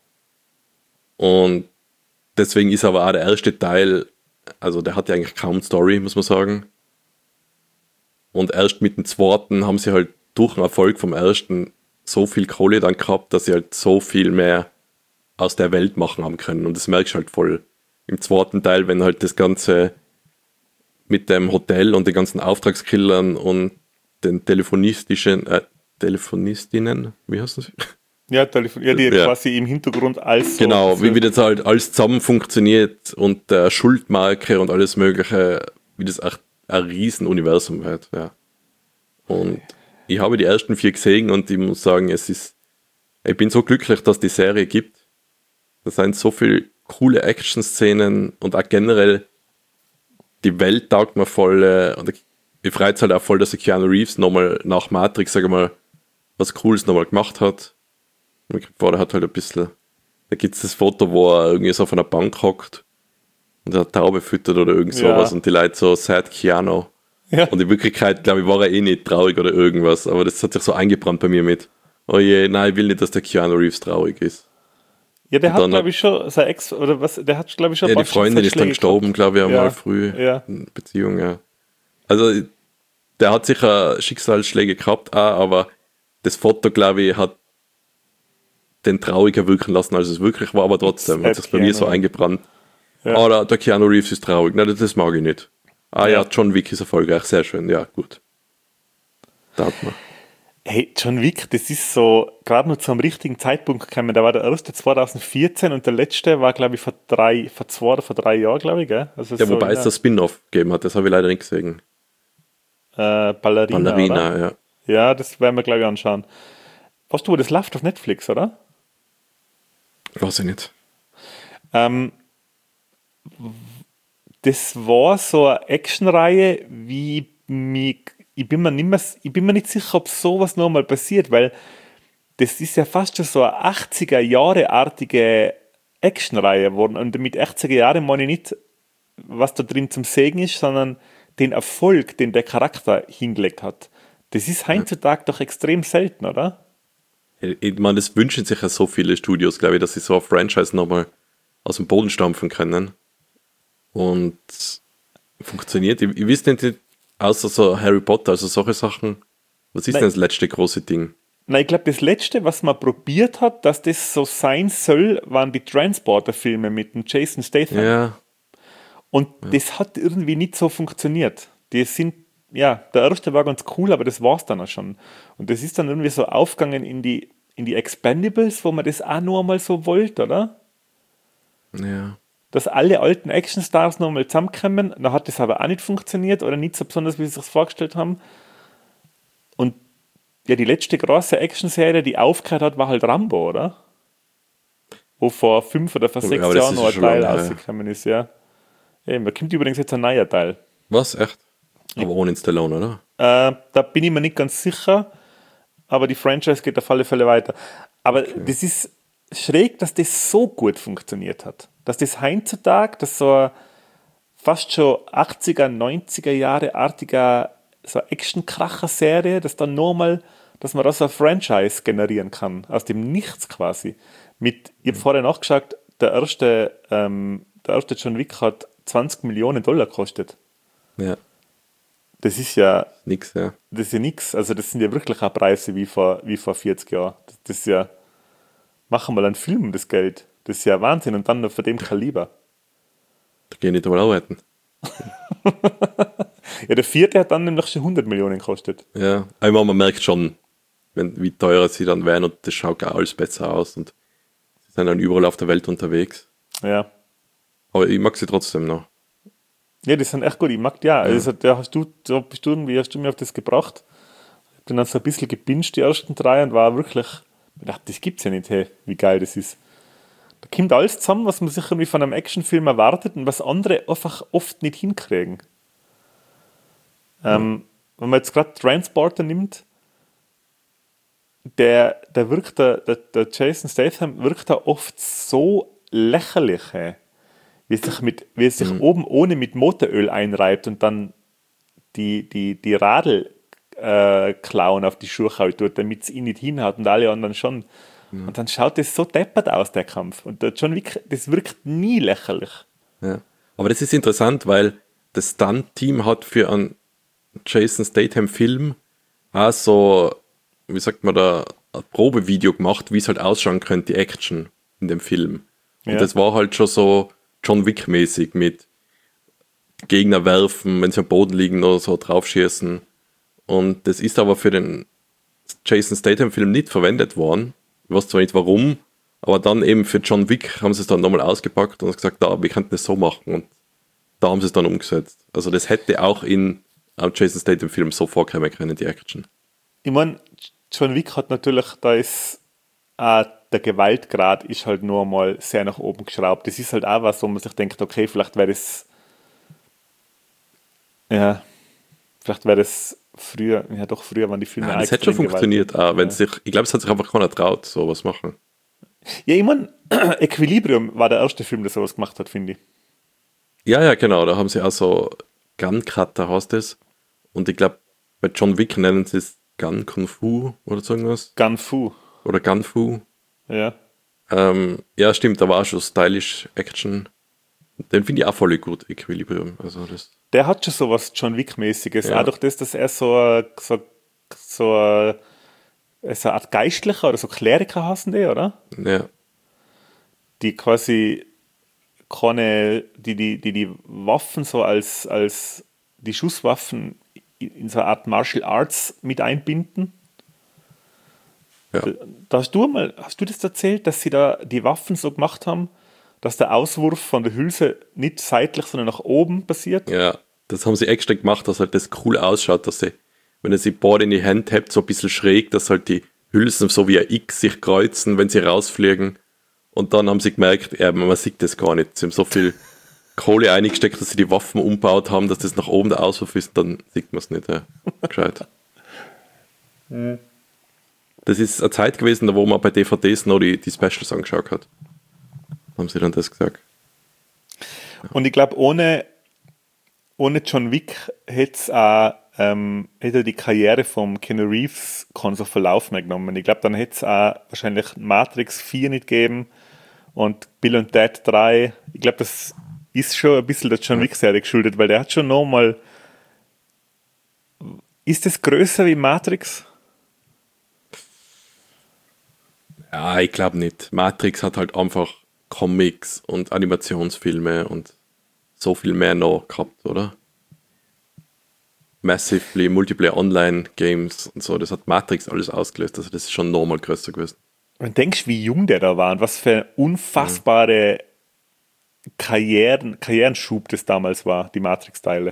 Und deswegen ist aber auch der erste Teil, also der hat ja eigentlich kaum Story, muss man sagen. Und erst mit dem zweiten haben sie halt durch den Erfolg vom ersten so viel Kohle dann gehabt, dass sie halt so viel mehr aus der Welt machen haben können. Und das merkst du halt voll im zweiten Teil, wenn halt das Ganze mit dem Hotel und den ganzen Auftragskillern und den Telefonistinnen, wie heißt das? Ja, die quasi im Hintergrund als so. Genau, wie das halt alles zusammen funktioniert und der Schuldmarke und alles mögliche, wie das echt ein Riesenuniversum wird, ja. Und ich habe die ersten 4 gesehen und ich muss sagen, ich bin so glücklich, dass die Serie gibt. Da sind so viele coole Action-Szenen und auch generell die Welt taugt mir voll und ich freue es halt auch voll, dass der Keanu Reeves nochmal nach Matrix, sag ich mal, was Cooles nochmal gemacht hat. Der hat halt ein bisschen, da gibt es das Foto, wo er irgendwie so auf einer Bank hockt und er hat Taube füttert oder irgend sowas und die Leute so, sad Keanu. Ja. Und in Wirklichkeit, glaube ich, war er eh nicht traurig oder irgendwas, aber das hat sich so eingebrannt bei mir mit, oh je, nein, ich will nicht, dass der Keanu Reeves traurig ist. Ja, der hat, glaube ich, schon sein Ex, oder was, der hat, glaube ich, schon die Freundin ist dann gestorben, glaube ich, einmal früh in Beziehung, ja. Also, der hat sicher Schicksalsschläge gehabt, auch, aber das Foto, glaube ich, hat den trauriger wirken lassen, als es wirklich war, aber trotzdem hat es bei mir so eingebrannt. Ja. Der Keanu Reeves ist traurig. Nein, das mag ich nicht. Ja, John Wick ist erfolgreich, sehr schön, ja, gut. Da hat man. Hey, John Wick, das ist so gerade nur zum richtigen Zeitpunkt gekommen. Da war der erste 2014 und der letzte war, glaube ich, vor 2 oder vor 3 Jahren, glaube ich, gell? Also ja, so, wobei es das Spin-off gegeben hat, das habe ich leider nicht gesehen. Ballerina, oder? Ja. Ja, das werden wir, glaube ich, anschauen. Weißt du, wo das läuft auf Netflix, oder? Weiß ich nicht. Das war so eine Actionreihe, ich bin mir nicht sicher, ob sowas nochmal passiert, weil das ist ja fast schon so eine 80er-Jahre-artige Actionreihe geworden. Und mit 80er Jahren meine ich nicht, was da drin zum Segen ist, sondern den Erfolg, den der Charakter hingelegt hat. Das ist heutzutage doch extrem selten, oder? Ich meine, das wünschen sich ja so viele Studios, glaube ich, dass sie so ein Franchise nochmal aus dem Boden stampfen können. Und funktioniert. Ich weiß nicht, außer so Harry Potter, also solche Sachen. Was ist denn das letzte große Ding? Nein, ich glaube, das letzte, was man probiert hat, dass das so sein soll, waren die Transporter-Filme mit dem Jason Statham. Ja. Und das hat irgendwie nicht so funktioniert. Die sind, der erste war ganz cool, aber das war es dann auch schon. Und das ist dann irgendwie so aufgegangen in die Expendables, wo man das auch nur einmal so wollte, oder? Ja. Dass alle alten Actionstars noch mal zusammenkommen, dann hat das aber auch nicht funktioniert oder nicht so besonders, wie sie sich das vorgestellt haben. Und ja, die letzte große Actionserie, die aufgehört hat, war halt Rambo, oder? Wo vor 5 oder vor 6 Jahren noch ein Teil rausgekommen ist, ja. Eben, da kommt übrigens jetzt ein neuer Teil. Was, echt? Aber ohne Stallone, oder? Da bin ich mir nicht ganz sicher, aber die Franchise geht auf alle Fälle weiter. Aber das ist schräg, dass das so gut funktioniert hat. Dass das heutzutage, dass so eine fast schon 80er, 90er Jahre artiger so Action-Kracher-Serie, dass man da so ein Franchise generieren kann, aus dem Nichts quasi. Ich habe vorher nachgeschaut, der erste John Wick hat $20 Millionen gekostet. Ja. Das ist ja nix, ja. Das ist ja nichts. Also das sind ja wirklich auch Preise wie vor 40 Jahren. Das ist ja, machen wir einen Film um das Geld. Das ist ja Wahnsinn. Und dann noch von dem Kaliber. Da gehen nicht einmal arbeiten. Ja, der 4. hat dann nämlich schon 100 Millionen gekostet. Ja, einmal man merkt schon, wie teurer sie dann werden und das schaut auch alles besser aus und sie sind dann überall auf der Welt unterwegs. Ja. Aber ich mag sie trotzdem noch. Ja, die sind echt gut. Ich mag die auch. Also, hast du mir auf das gebracht? Ich habe dann so ein bisschen gebinged, die ersten 3, und war wirklich, ich dachte, das gibt's ja nicht, hey, wie geil das ist. Da kommt alles zusammen, was man sich irgendwie von einem Actionfilm erwartet und was andere einfach oft nicht hinkriegen. Wenn man jetzt gerade Transporter nimmt, der Jason Statham wirkt da oft so lächerlich, hey. Wie es sich oben ohne mit Motoröl einreibt und dann die Radl klauen auf die Schuhe halt tut, damit es ihn nicht hinhaut und alle anderen schon. Und dann schaut das so deppert aus, der Kampf. Und der John Wick, das wirkt nie lächerlich. Ja. Aber das ist interessant, weil das Stunt-Team hat für einen Jason Statham-Film auch so, wie sagt man da, ein Probevideo gemacht, wie es halt ausschauen könnte, die Action in dem Film. Und das war halt schon so John Wick-mäßig mit Gegner werfen, wenn sie am Boden liegen oder so draufschießen. Und das ist aber für den Jason Statham-Film nicht verwendet worden. Ich weiß zwar nicht warum, aber dann eben für John Wick haben sie es dann nochmal ausgepackt und gesagt, da, wir könnten das so machen. Und da haben sie es dann umgesetzt. Also das hätte auch in einem Jason Statham-Film so vorkommen können, die Action. Ich meine, John Wick hat natürlich, da ist der Gewaltgrad ist halt nur mal sehr nach oben geschraubt. Das ist halt auch was, wo man sich denkt, okay, vielleicht wäre das früher, ja doch früher waren die Filme Das hätte schon funktioniert, auch, wenn sich, ich glaube, es hat sich einfach keiner traut, sowas machen. Ja, ich meine, Equilibrium war der erste Film, der sowas gemacht hat, finde ich. Ja, genau, da haben sie auch so Gun Cutter heißt das. Und ich glaube, bei John Wick nennen sie es Gun Kung Fu oder so irgendwas. Gun Fu. Oder Gun Fu. Ja. Ja, stimmt, da war schon stylish Action. Den finde ich auch voll gut, Equilibrium. Also das. Der hat schon sowas John Wick-mäßiges. Ja. Auch durch das, dass er so eine Art Geistlicher oder so Kleriker heißen die, oder? Ja. Die quasi die Waffen so als die Schusswaffen in so eine Art Martial Arts mit einbinden. Ja. Da hast du das erzählt, dass sie da die Waffen so gemacht haben, dass der Auswurf von der Hülse nicht seitlich, sondern nach oben passiert? Ja, das haben sie extra gemacht, dass halt das cool ausschaut, dass sie, wenn ihr sie beide in die Hand habt, so ein bisschen schräg, dass halt die Hülsen so wie ein X sich kreuzen, wenn sie rausfliegen. Und dann haben sie gemerkt, man sieht das gar nicht. Sie haben so viel Kohle eingesteckt, dass sie die Waffen umgebaut haben, dass das nach oben der Auswurf ist, dann sieht man es nicht. Ja. Gescheit. Das ist eine Zeit gewesen, wo man bei DVDs noch die Specials angeschaut hat. Haben sie dann das gesagt. Und ich glaube, ohne John Wick hätte die Karriere von Keanu Reeves keinen so Verlauf mehr genommen. Ich glaube, dann hätte es auch wahrscheinlich Matrix 4 nicht gegeben und Bill und Ted 3. Ich glaube, das ist schon ein bisschen der John Wick-Serie geschuldet, weil der hat schon nochmal. Ist das größer wie Matrix? Ja, ich glaube nicht. Matrix hat halt einfach Comics und Animationsfilme und so viel mehr noch gehabt, oder? Massively Multiplayer Online Games und so, das hat Matrix alles ausgelöst, also das ist schon nochmal größer gewesen. Wenn du denkst, wie jung der da war und was für unfassbare Karrierenschub das damals war, die Matrix-Teile.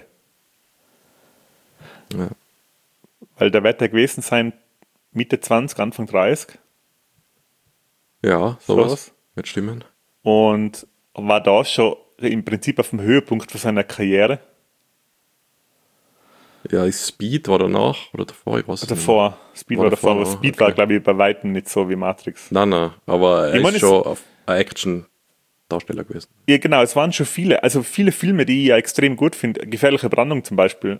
Ja. Weil der wird ja gewesen sein Mitte 20, Anfang 30. Ja, sowas. Wird stimmen. Und war da schon im Prinzip auf dem Höhepunkt von seiner Karriere. Ja, ist Speed war danach oder davor? Ich weiß nicht. Davor. Speed war davor, aber Speed war, glaube ich, bei Weitem nicht so wie Matrix. Nein, aber er ist schon ein Action-Darsteller gewesen. Ja, genau, es waren schon viele Filme, die ich ja extrem gut finde. Gefährliche Brandung zum Beispiel.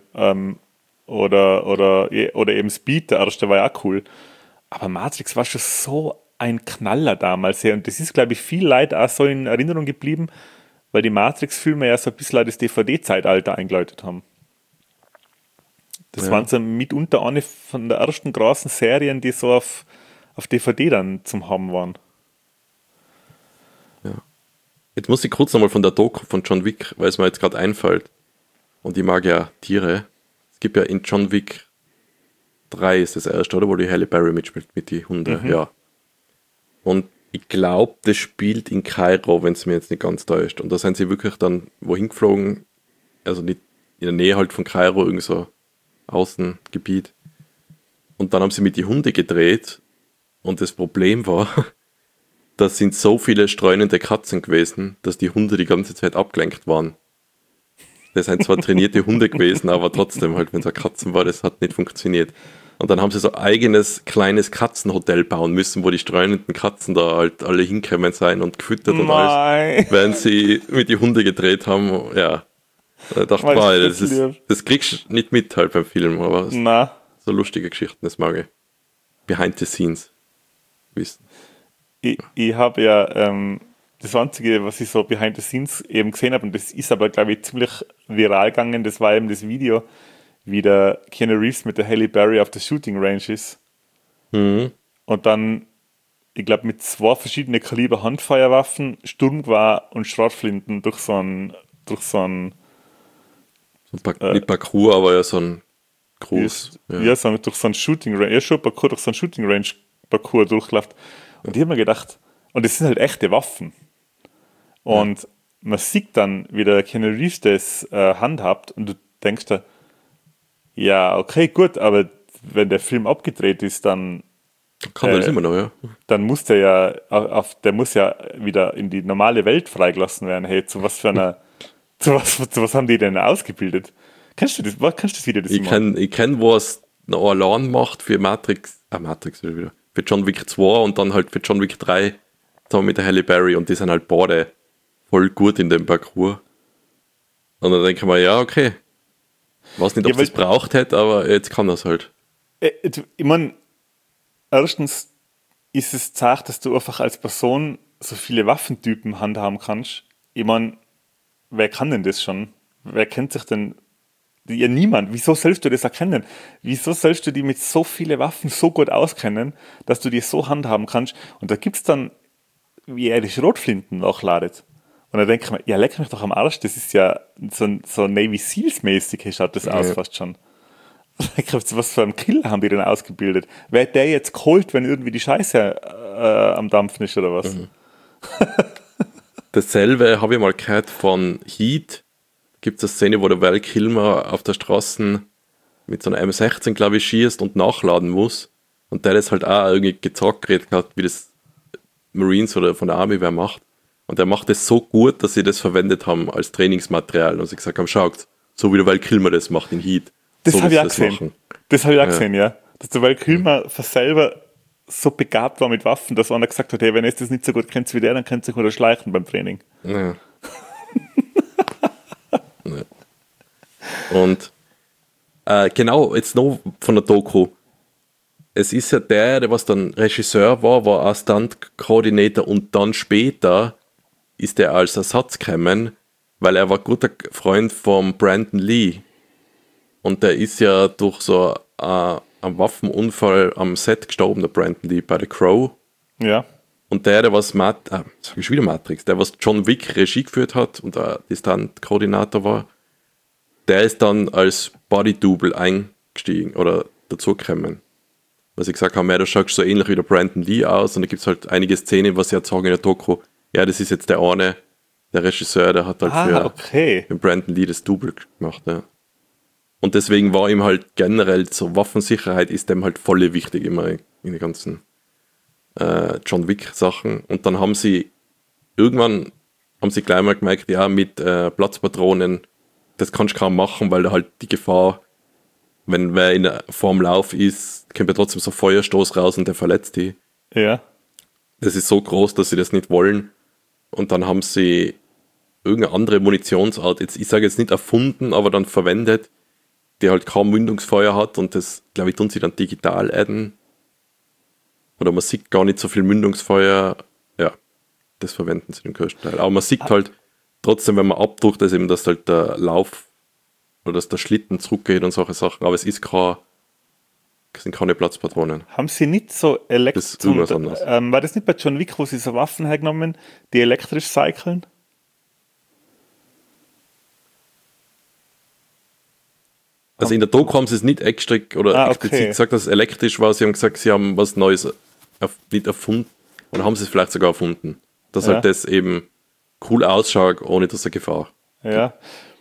Oder eben Speed, der erste war ja auch cool. Aber Matrix war schon so ein Knaller damals. Ja. Und das ist, glaube ich, viel Leid auch so in Erinnerung geblieben, weil die Matrix-Filme ja so ein bisschen das DVD-Zeitalter eingeläutet haben. Das waren so mitunter eine von der ersten großen Serien, die so auf DVD dann zum Haben waren. Ja. Jetzt muss ich kurz nochmal von der Doku von John Wick, weil es mir jetzt gerade einfällt. Und ich mag ja Tiere. Es gibt ja in John Wick 3 ist das erste, oder? Wo die Halle Berry mitspielt mit den Hunden, ja. Und ich glaube, das spielt in Kairo, wenn es mir jetzt nicht ganz täuscht. Und da sind sie wirklich dann wohin geflogen, also nicht in der Nähe halt von Kairo, irgend so Außengebiet. Und dann haben sie mit die Hunde gedreht und das Problem war, da sind so viele streunende Katzen gewesen, dass die Hunde die ganze Zeit abgelenkt waren. Das sind zwar trainierte Hunde gewesen, aber trotzdem halt, wenn es eine Katzen war, das hat nicht funktioniert. Und dann haben sie so ein eigenes kleines Katzenhotel bauen müssen, wo die streunenden Katzen da halt alle hinkommen sein und gefüttert und alles, während sie mit die Hunde gedreht haben. Ja, da dachte ich, das kriegst du nicht mit halt beim Film, aber so lustige Geschichten, das mag ich. Behind the scenes wissen. ich habe ja das Einzige, was ich so behind the scenes eben gesehen habe, und das ist aber, glaube ich, ziemlich viral gegangen, das war eben das Video, wie der Keanu Reeves mit der Halle Berry auf der Shooting Range ist und dann, ich glaube, mit 2 verschiedenen Kaliber Handfeuerwaffen, Sturmgewehr und Schrotflinten durch so ein Nicht Parcours, aber ja so ein Groß. so durch so ein Shooting Range, ja schon Parcours, durch so ein Shooting Range Parcours durchgelaufen. Und ich habe mir gedacht, und das sind halt echte Waffen. Und man sieht dann, wie der Keanu Reeves das handhabt und du denkst dir, ja, okay, gut, aber wenn der Film abgedreht ist, dann Kann das immer noch, ja. dann muss der ja der muss ja wieder in die normale Welt freigelassen werden. Hey, zu was zu was haben die denn ausgebildet? Kennst du das Video? Ich kenn, wo es noch allein macht für Matrix wieder. Für John Wick 2 und dann halt für John Wick 3 zusammen mit der Halle Berry und die sind halt beide voll gut in dem Parcours. Und dann denke ich mir, ja, okay. Ich weiß nicht, ob es das braucht hätte, aber jetzt kann das halt. Ich meine, erstens ist es Zeit, dass du einfach als Person so viele Waffentypen handhaben kannst. Ich meine, wer kann denn das schon? Wer kennt sich denn? Ja, niemand. Wieso sollst du das erkennen? Wieso sollst du die mit so vielen Waffen so gut auskennen, dass du die so handhaben kannst? Und da gibt es dann, wie er die Schrotflinten nachladet. Und da denke ich mir, ja, leck mich doch am Arsch, das ist ja so Navy Seals mäßig, schaut das aus fast schon. Was für einen Killer haben die denn ausgebildet? Wer hat der jetzt geholt, wenn irgendwie die Scheiße am Dampfen ist oder was? Dasselbe habe ich mal gehört von Heat. Gibt es eine Szene, wo der Val Kilmer auf der Straße mit so einer M16, glaube ich, schießt und nachladen muss. Und der das halt auch irgendwie gezeigt hat, wie das Marines oder von der Army wer macht. Und der macht das so gut, dass sie das verwendet haben als Trainingsmaterial. Und sie gesagt haben, schaut, so wie der Val Kilmer das macht in Heat. Das so habe ich auch gesehen. Machen. Das habe ich auch gesehen, ja. Dass der Val Kilmer selber so begabt war mit Waffen, dass einer gesagt hat, hey, wenn ihr das nicht so gut kennt wie der, dann könnt ihr euch schleichen beim Training. Ja. Ja. Und genau, jetzt noch von der Doku. Es ist ja der was dann Regisseur war auch Stunt-Coordinator und dann später ist er als Ersatz gekommen, weil er war guter Freund von Brandon Lee. Und der ist ja durch so einen Waffenunfall am Set gestorben, der Brandon Lee, bei The Crow. Ja. Und der was sag ich wieder Matrix, der was John Wick Regie geführt hat und der Stunt-Koordinator war, der ist dann als Body-Double eingestiegen oder dazugekommen. Was ich gesagt habe, ja, du schaust so ähnlich wie der Brandon Lee aus und da gibt es halt einige Szenen, was sie jetzt sagen in der Doku, ja, das ist jetzt der eine, der Regisseur, der hat halt für Brandon Lee das Double gemacht. Ja. Und deswegen war ihm halt generell so Waffensicherheit ist dem halt voll wichtig immer in den ganzen John Wick Sachen. Und dann haben sie irgendwann gleich mal gemerkt, ja, mit Platzpatronen, das kannst du kaum machen, weil da halt die Gefahr, wenn wer vorm Lauf ist, kommt ja trotzdem so Feuerstoß raus und der verletzt die. Ja. Das ist so groß, dass sie das nicht wollen. Und dann haben sie irgendeine andere Munitionsart, ich sage jetzt nicht erfunden, aber dann verwendet, die halt kaum Mündungsfeuer hat und das, glaube ich, tun sie dann digital adden. Oder man sieht gar nicht so viel Mündungsfeuer. Ja, das verwenden sie den größten Teil. Aber man sieht halt trotzdem, wenn man abdruckt, dass eben dass halt der Lauf oder dass der Schlitten zurückgeht und solche Sachen. Aber es sind keine Platzpatronen. Haben sie nicht so elektrisch... War das nicht bei John Wick, wo sie so Waffen hergenommen, die elektrisch cyclen? Also in der Doku haben sie es nicht extra oder explizit gesagt, dass es elektrisch war. Sie haben gesagt, sie haben was Neues nicht erfunden. Oder haben sie es vielleicht sogar erfunden. Dass halt das eben cool ausschaut, ohne dass er Gefahr. Ja.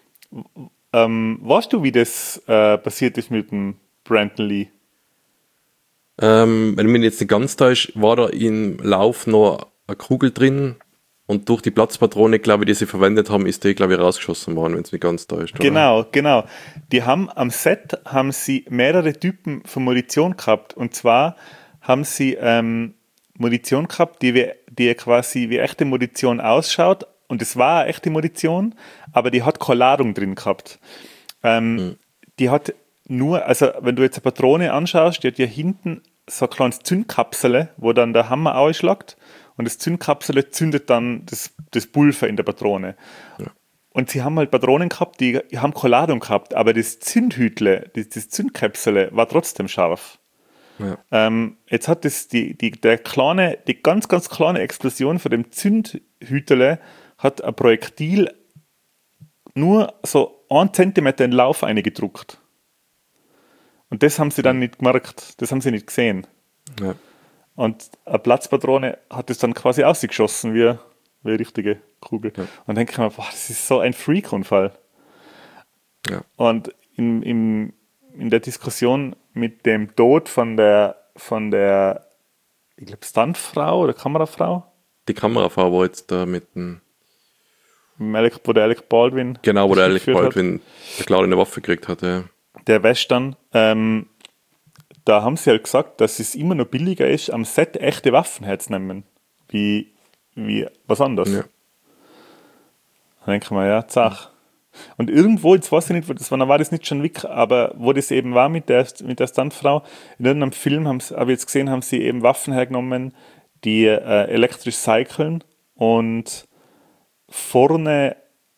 Weißt du, wie das passiert ist mit dem Brandon Lee? Wenn ich mich jetzt nicht ganz täusche, war da im Lauf noch eine Kugel drin und durch die Platzpatrone, glaube ich, die sie verwendet haben, ist die, glaube ich, rausgeschossen worden, wenn es mich ganz täuscht. Oder? Genau. Die haben am Set mehrere Typen von Munition gehabt. Und zwar haben sie Munition gehabt, die quasi wie echte Munition ausschaut. Und es war eine echte Munition, aber die hat keine Ladung drin gehabt. Die hat nur, also wenn du jetzt eine Patrone anschaust, die hat ja hinten so ein kleines Zündkapsel, wo dann der Hammer ausschlägt und das Zündkapsel zündet dann das Pulver in der Patrone. Ja. Und sie haben halt Patronen gehabt, die haben keine Ladung gehabt, aber das Zündhütle, das Zündkapsel war trotzdem scharf. Ja. Jetzt hat die ganz, ganz kleine Explosion von dem Zündhütele hat ein Projektil nur so 1 Zentimeter in den Lauf eingedruckt. Und das haben sie dann nicht gemerkt, das haben sie nicht gesehen. Ja. Und eine Platzpatrone hat es dann quasi ausgeschossen wie eine richtige Kugel. Ja. Und dann denke ich mir, boah, das ist so ein Freak-Unfall. Ja. Und in der Diskussion mit dem Tod von der ich glaube, Stuntfrau oder Kamerafrau, Die Kamerafrau war jetzt da mit dem. wo der Alec Baldwin Genau, wo der Regie Alec geführt hat, Baldwin der Claudia eine Waffe gekriegt hat. Ja. der Western, da haben sie halt gesagt, dass es immer noch billiger ist, am Set echte Waffen herzunehmen, wie was anderes. Ja. Dann denke ich mir, ja, zach. Und irgendwo, jetzt weiß ich nicht, war das nicht schon weg, aber wo das eben war mit der Stuntfrau, in irgendeinem Film habe ich jetzt gesehen, haben sie eben Waffen hergenommen, die elektrisch cyclen und vorne,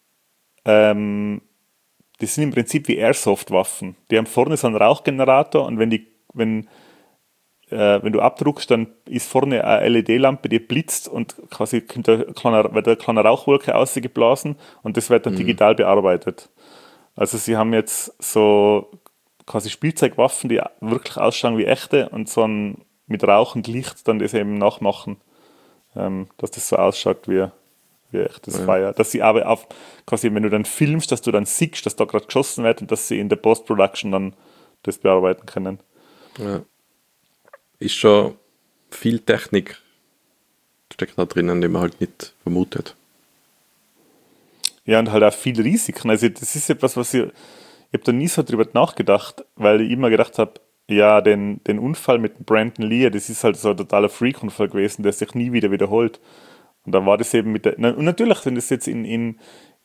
die sind im Prinzip wie Airsoft-Waffen. Die haben vorne so einen Rauchgenerator und wenn du abdruckst, dann ist vorne eine LED-Lampe, die blitzt und quasi wird eine kleine Rauchwolke ausgeblasen und das wird dann digital bearbeitet. Also sie haben jetzt so quasi Spielzeugwaffen, die wirklich ausschauen wie echte und so mit Rauch und Licht dann das eben nachmachen, dass das so ausschaut wie echtes Feuer. Dass sie aber quasi, wenn du dann filmst, dass du dann siehst, dass da gerade geschossen wird und dass sie in der Post-Production dann das bearbeiten können. Ja. Ist schon viel Technik steckt da drinnen, die man halt nicht vermutet. Ja, und halt auch viel Risiken. Also das ist etwas, ich habe da nie so drüber nachgedacht, weil ich immer gedacht habe, ja, den Unfall mit Brandon Lee, das ist halt so ein totaler Freak-Unfall gewesen, der sich nie wieder wiederholt. Und da war das eben und natürlich, wenn das jetzt in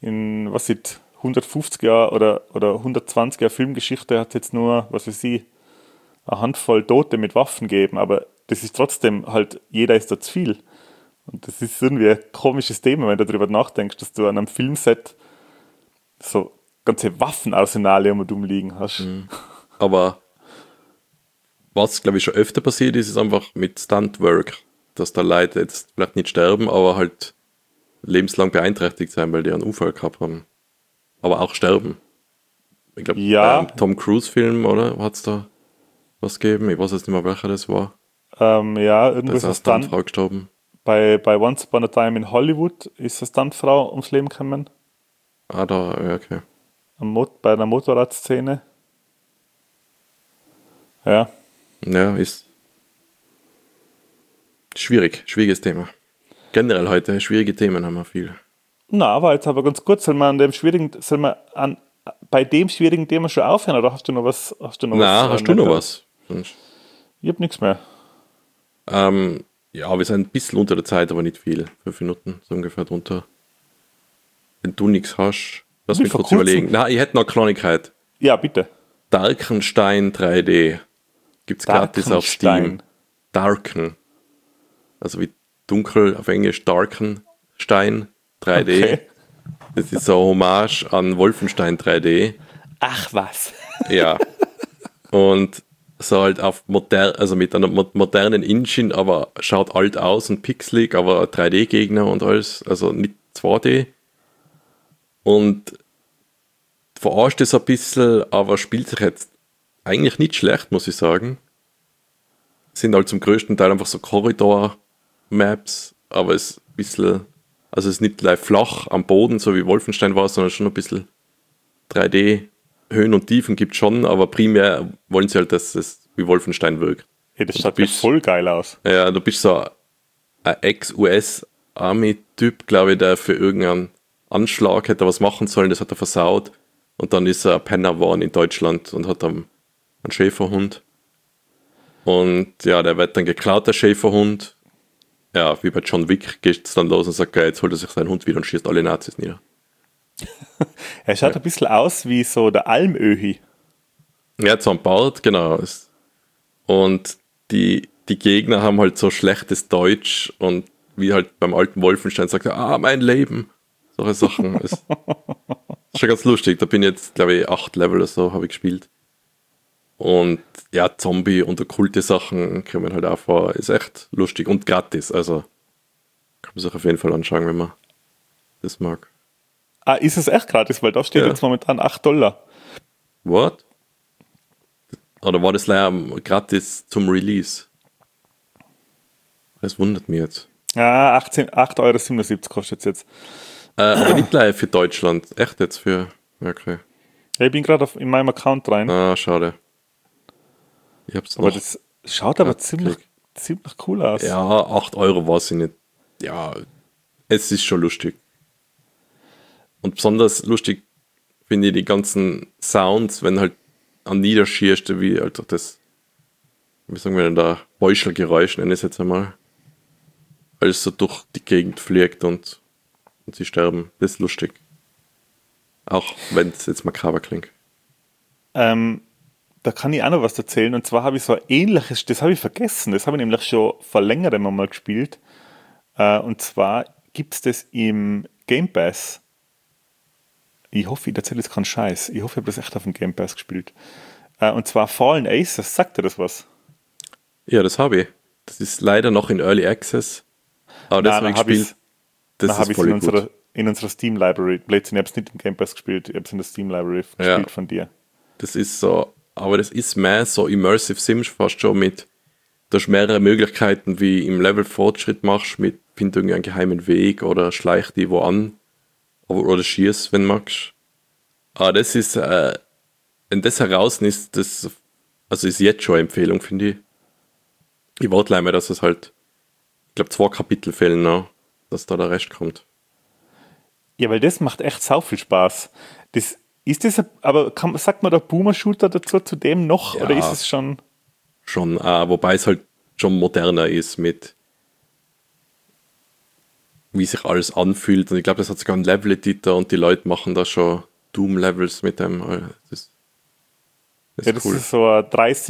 150 Jahren oder 120 Jahre Filmgeschichte hat es jetzt nur, was weiß ich, eine Handvoll Tote mit Waffen geben, aber das ist trotzdem halt, jeder ist da zu viel. Und das ist irgendwie ein komisches Thema, wenn du darüber nachdenkst, dass du an einem Filmset so ganze Waffenarsenale umliegen hast. Aber was, glaube ich, schon öfter passiert ist, ist einfach mit Stuntwork, dass da Leute jetzt vielleicht nicht sterben, aber halt lebenslang beeinträchtigt sein, weil die einen Unfall gehabt haben. Aber auch sterben. Ich glaube, Ja. beim Tom Cruise-Film, oder? Hat es da was gegeben? Ich weiß jetzt nicht mehr, welcher das war. Ja, Da irgendwas ist eine Stuntfrau gestorben. bei Once Upon a Time in Hollywood ist eine Stuntfrau ums Leben gekommen. Ah, da, ja, okay. Bei einer Motorradszene. Ja. Ja, ist schwieriges Thema. Generell heute schwierige Themen haben wir viel. Na, aber jetzt aber ganz kurz, bei dem schwierigen Thema schon aufhören, oder hast du noch was? Hast du noch was? Sonst, Ich habe nichts mehr. ja, wir sind ein bisschen unter der Zeit, aber nicht viel. 5 Minuten, so ungefähr drunter. Wenn du nichts hast, lass mich kurz überlegen. Na, ich hätte noch eine Kleinigkeit. Ja, bitte. Darkenstein 3D. Gibt's gratis auf Steam. Darken. Also wie dunkel auf Englisch Darkenstein 3D. Okay. Das ist so eine Hommage an Wolfenstein 3D. Ach was. Ja. Und so halt auf also mit einer modernen Engine, aber schaut alt aus und pixelig, aber 3D-Gegner und alles, also nicht 2D. Und verarscht es ein bisschen, aber spielt sich jetzt eigentlich nicht schlecht, muss ich sagen. Sind halt zum größten Teil einfach so Korridor-Maps, aber es ist ein bisschen, also es ist nicht gleich flach am Boden, so wie Wolfenstein war, sondern schon ein bisschen 3D. Höhen und Tiefen gibt es schon, aber primär wollen sie halt, dass es wie Wolfenstein wirkt. Hey, das schaut ja voll geil aus. Ja, du bist so ein Ex-US-Army-Typ, glaube ich, der für irgendeinen Anschlag hätte was machen sollen, das hat er versaut. Und dann ist er ein Penner geworden in Deutschland und hat einen Schäferhund. Und ja, der wird dann geklaut, der Schäferhund. Ja, wie bei John Wick geht es dann los und sagt, jetzt holt er sich seinen Hund wieder und schießt alle Nazis nieder. Er schaut ein bisschen aus wie so der Almöhi. Ja, so ein Bart, genau. Und die Gegner haben halt so schlechtes Deutsch und wie halt beim alten Wolfenstein sagt, mein Leben. Solche Sachen. Ist schon ganz lustig. Da bin ich jetzt, glaube ich, 8 Level oder so habe ich gespielt. Und ja, Zombie- und okkulte Sachen kommen halt auch vor. Ist echt lustig und gratis. Also kann man sich auf jeden Fall anschauen, wenn man das mag. Ist es echt gratis? Weil da steht jetzt momentan $8. What? Oder war das leider gratis zum Release? Das wundert mich jetzt. Ja, 8,77 € kostet es jetzt. Aber nicht live für Deutschland. Echt jetzt für. Okay. Ich bin gerade in meinem Account rein. Schade. Ich hab's aber noch. Das schaut aber ziemlich cool aus. Ja, 8 € war sie nicht. Ja, es ist schon lustig. Und besonders lustig finde ich die ganzen Sounds, wenn halt an niederschierst, wie halt das, wie sagen wir denn da, Beuschelgeräusch, nenne ich es jetzt einmal. Alles so durch die Gegend fliegt und sie sterben. Das ist lustig. Auch wenn es jetzt makaber klingt. Da kann ich auch noch was erzählen. Und zwar habe ich so ein ähnliches, das habe ich vergessen, das habe ich nämlich schon vor längerem mal gespielt. Und zwar gibt es das im Game Pass. Ich hoffe, ich erzähle jetzt keinen Scheiß. Ich hoffe, ich habe das echt auf dem Game Pass gespielt. Und zwar Fallen Aces. Sagt dir das was? Ja, das habe ich. Das ist leider noch in Early Access. Aber das habe ich gespielt. Das ist voll gut. In unserer Steam Library. Blödsinn, ich habe es nicht im Game Pass gespielt. Ich habe es in der Steam Library gespielt von dir. Das ist so, aber das ist mehr so Immersive Sims fast schon mit, du hast mehrere Möglichkeiten, wie im Level Fortschritt machst, mit find irgendwie einen geheimen Weg oder schleich die wo an oder schieß, wenn du magst. Aber das ist, wenn das heraus ist, das, also ist jetzt schon eine Empfehlung, finde ich. Ich warte leider, dass es halt, ich glaube 2 Kapitel fehlen noch, dass da der Rest kommt. Ja, weil das macht echt sau viel Spaß. Aber sagt man da Boomer-Shooter dazu zu dem noch? Ja, oder ist es schon? Schon, wobei es halt schon moderner ist mit wie sich alles anfühlt. Und ich glaube, das hat sogar einen Level-Editor und die Leute machen da schon Doom-Levels mit dem. Das ist cool. Ist so eine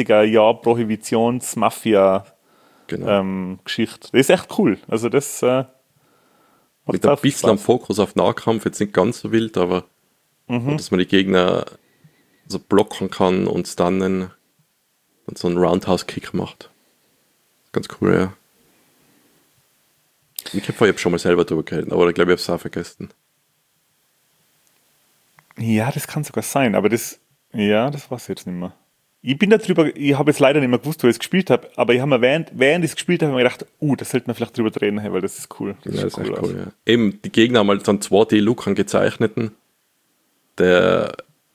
30er-Jahr-Prohibitions-Mafia-Geschichte. Das ist echt cool. Also das mit ein bisschen am Fokus auf Nahkampf, jetzt nicht ganz so wild, aber dass man die Gegner so blocken kann und stunnen und so einen Roundhouse-Kick macht. Ganz cool, ja. Ich habe schon mal selber drüber gehalten, aber ich glaube, ich habe es auch vergessen. Ja, das kann sogar sein, aber das weiß ich jetzt nicht mehr. Ich bin da drüber, ich habe jetzt leider nicht mehr gewusst, wo ich es gespielt habe, aber ich habe mir während ich es gespielt habe, mir gedacht, das sollte man vielleicht drüber drehen, weil das ist cool. Das ist echt cool, ja. Eben, die Gegner haben halt so einen 2D-Look angezeichneten, der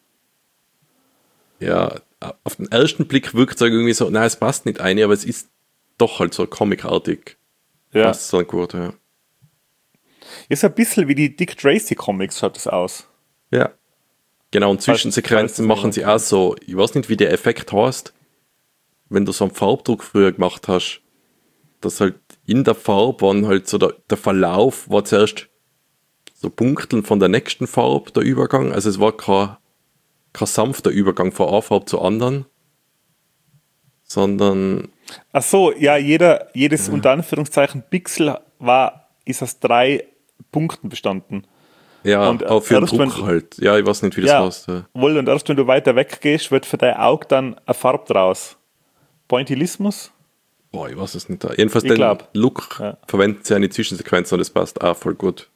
auf den ersten Blick wirkt es irgendwie so, nein, es passt nicht ein, aber es ist doch halt so comicartig. Ja. Passt so gut, ja. Ist ein bisschen wie die Dick Tracy Comics, schaut das aus. Ja. Genau, und Zwischensequenzen machen sie auch so, ich weiß nicht, wie der Effekt heißt, wenn du so einen Farbdruck früher gemacht hast, dass halt in der Farbe waren halt so der Verlauf war zuerst so Punkteln von der nächsten Farbe, der Übergang, also es war kein sanfter Übergang von einer Farbe zur anderen, sondern... Ach so, ja, jedes unter Anführungszeichen Pixel ist aus 3 Punkten bestanden. Ja, und auch für den Druck halt. Ja, ich weiß nicht, wie das heißt. Ja. Und erst wenn du weiter weg gehst, wird für dein Auge dann eine Farbe draus. Pointillismus? Boah, ich weiß es nicht. Jedenfalls den Look verwenden sie eine Zwischensequenz und das passt auch voll gut.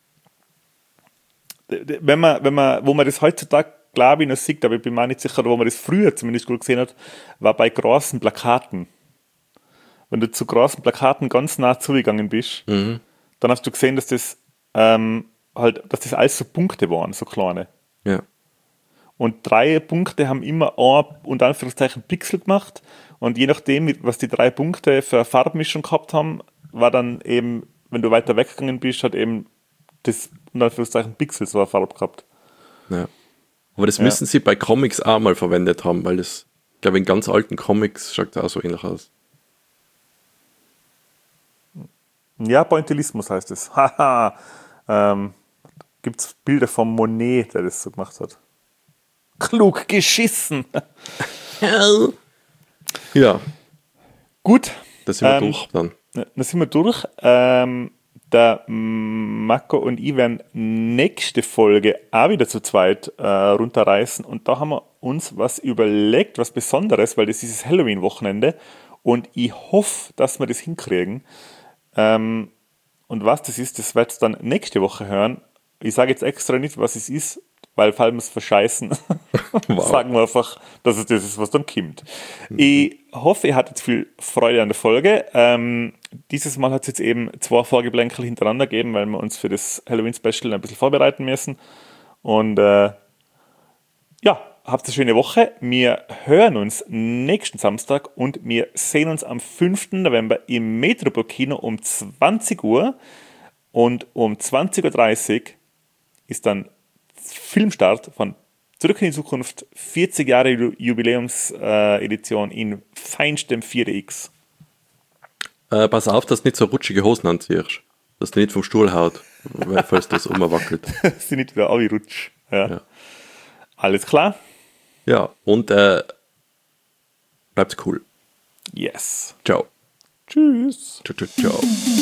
Wo man das heutzutage, glaube ich, noch sieht, aber ich bin mir nicht sicher, wo man das früher zumindest gut gesehen hat, war bei großen Plakaten. Wenn du zu großen Plakaten ganz nah zugegangen bist, dann hast du gesehen, dass das dass das alles so Punkte waren, so kleine. Ja. Und 3 Punkte haben immer unter Anführungszeichen Pixel gemacht und je nachdem, was die 3 Punkte für eine Farbmischung gehabt haben, war dann eben, wenn du weiter weggegangen bist, hat eben das unter Anführungszeichen Pixel so eine Farbe gehabt. Ja. Aber das müssen sie bei Comics auch mal verwendet haben, weil das, ich glaube, in ganz alten Comics schaut das auch so ähnlich aus. Ja, Pointillismus heißt es. Haha. Gibt es Bilder von Monet, der das so gemacht hat. Klug geschissen. Ja. Gut. Das sind wir durch dann. dann sind wir durch. Der Marco und ich werden nächste Folge auch wieder zu zweit runterreißen. Und da haben wir uns was überlegt, was Besonderes, weil das ist das Halloween-Wochenende. Und ich hoffe, dass wir das hinkriegen. Und was das ist, das werdet ihr dann nächste Woche hören. Ich sage jetzt extra nicht, was es ist, weil falls wir es verscheißen, sagen wir einfach, dass es das ist, was dann kommt. Ich hoffe, ihr hattet viel Freude an der Folge. Dieses Mal hat es jetzt eben 2 Vorgeplänkel hintereinander gegeben, weil wir uns für das Halloween-Special ein bisschen vorbereiten müssen. Und ja, habt eine schöne Woche. Wir hören uns nächsten Samstag und wir sehen uns am 5. November im Metropol-Kino um 20 Uhr. Und um 20.30 Uhr ist dann Filmstart von Zurück in die Zukunft, 40 Jahre Jubiläumsedition in feinstem 4DX. Pass auf, dass du nicht so rutschige Hosen anziehst. Dass du nicht vom Stuhl haut, falls das umwackelt. Dass sie nicht wieder rutsch. Ja. Alles klar? Ja, und bleibt's cool. Yes. Ciao. Tschüss. Ciao, ciao, ciao.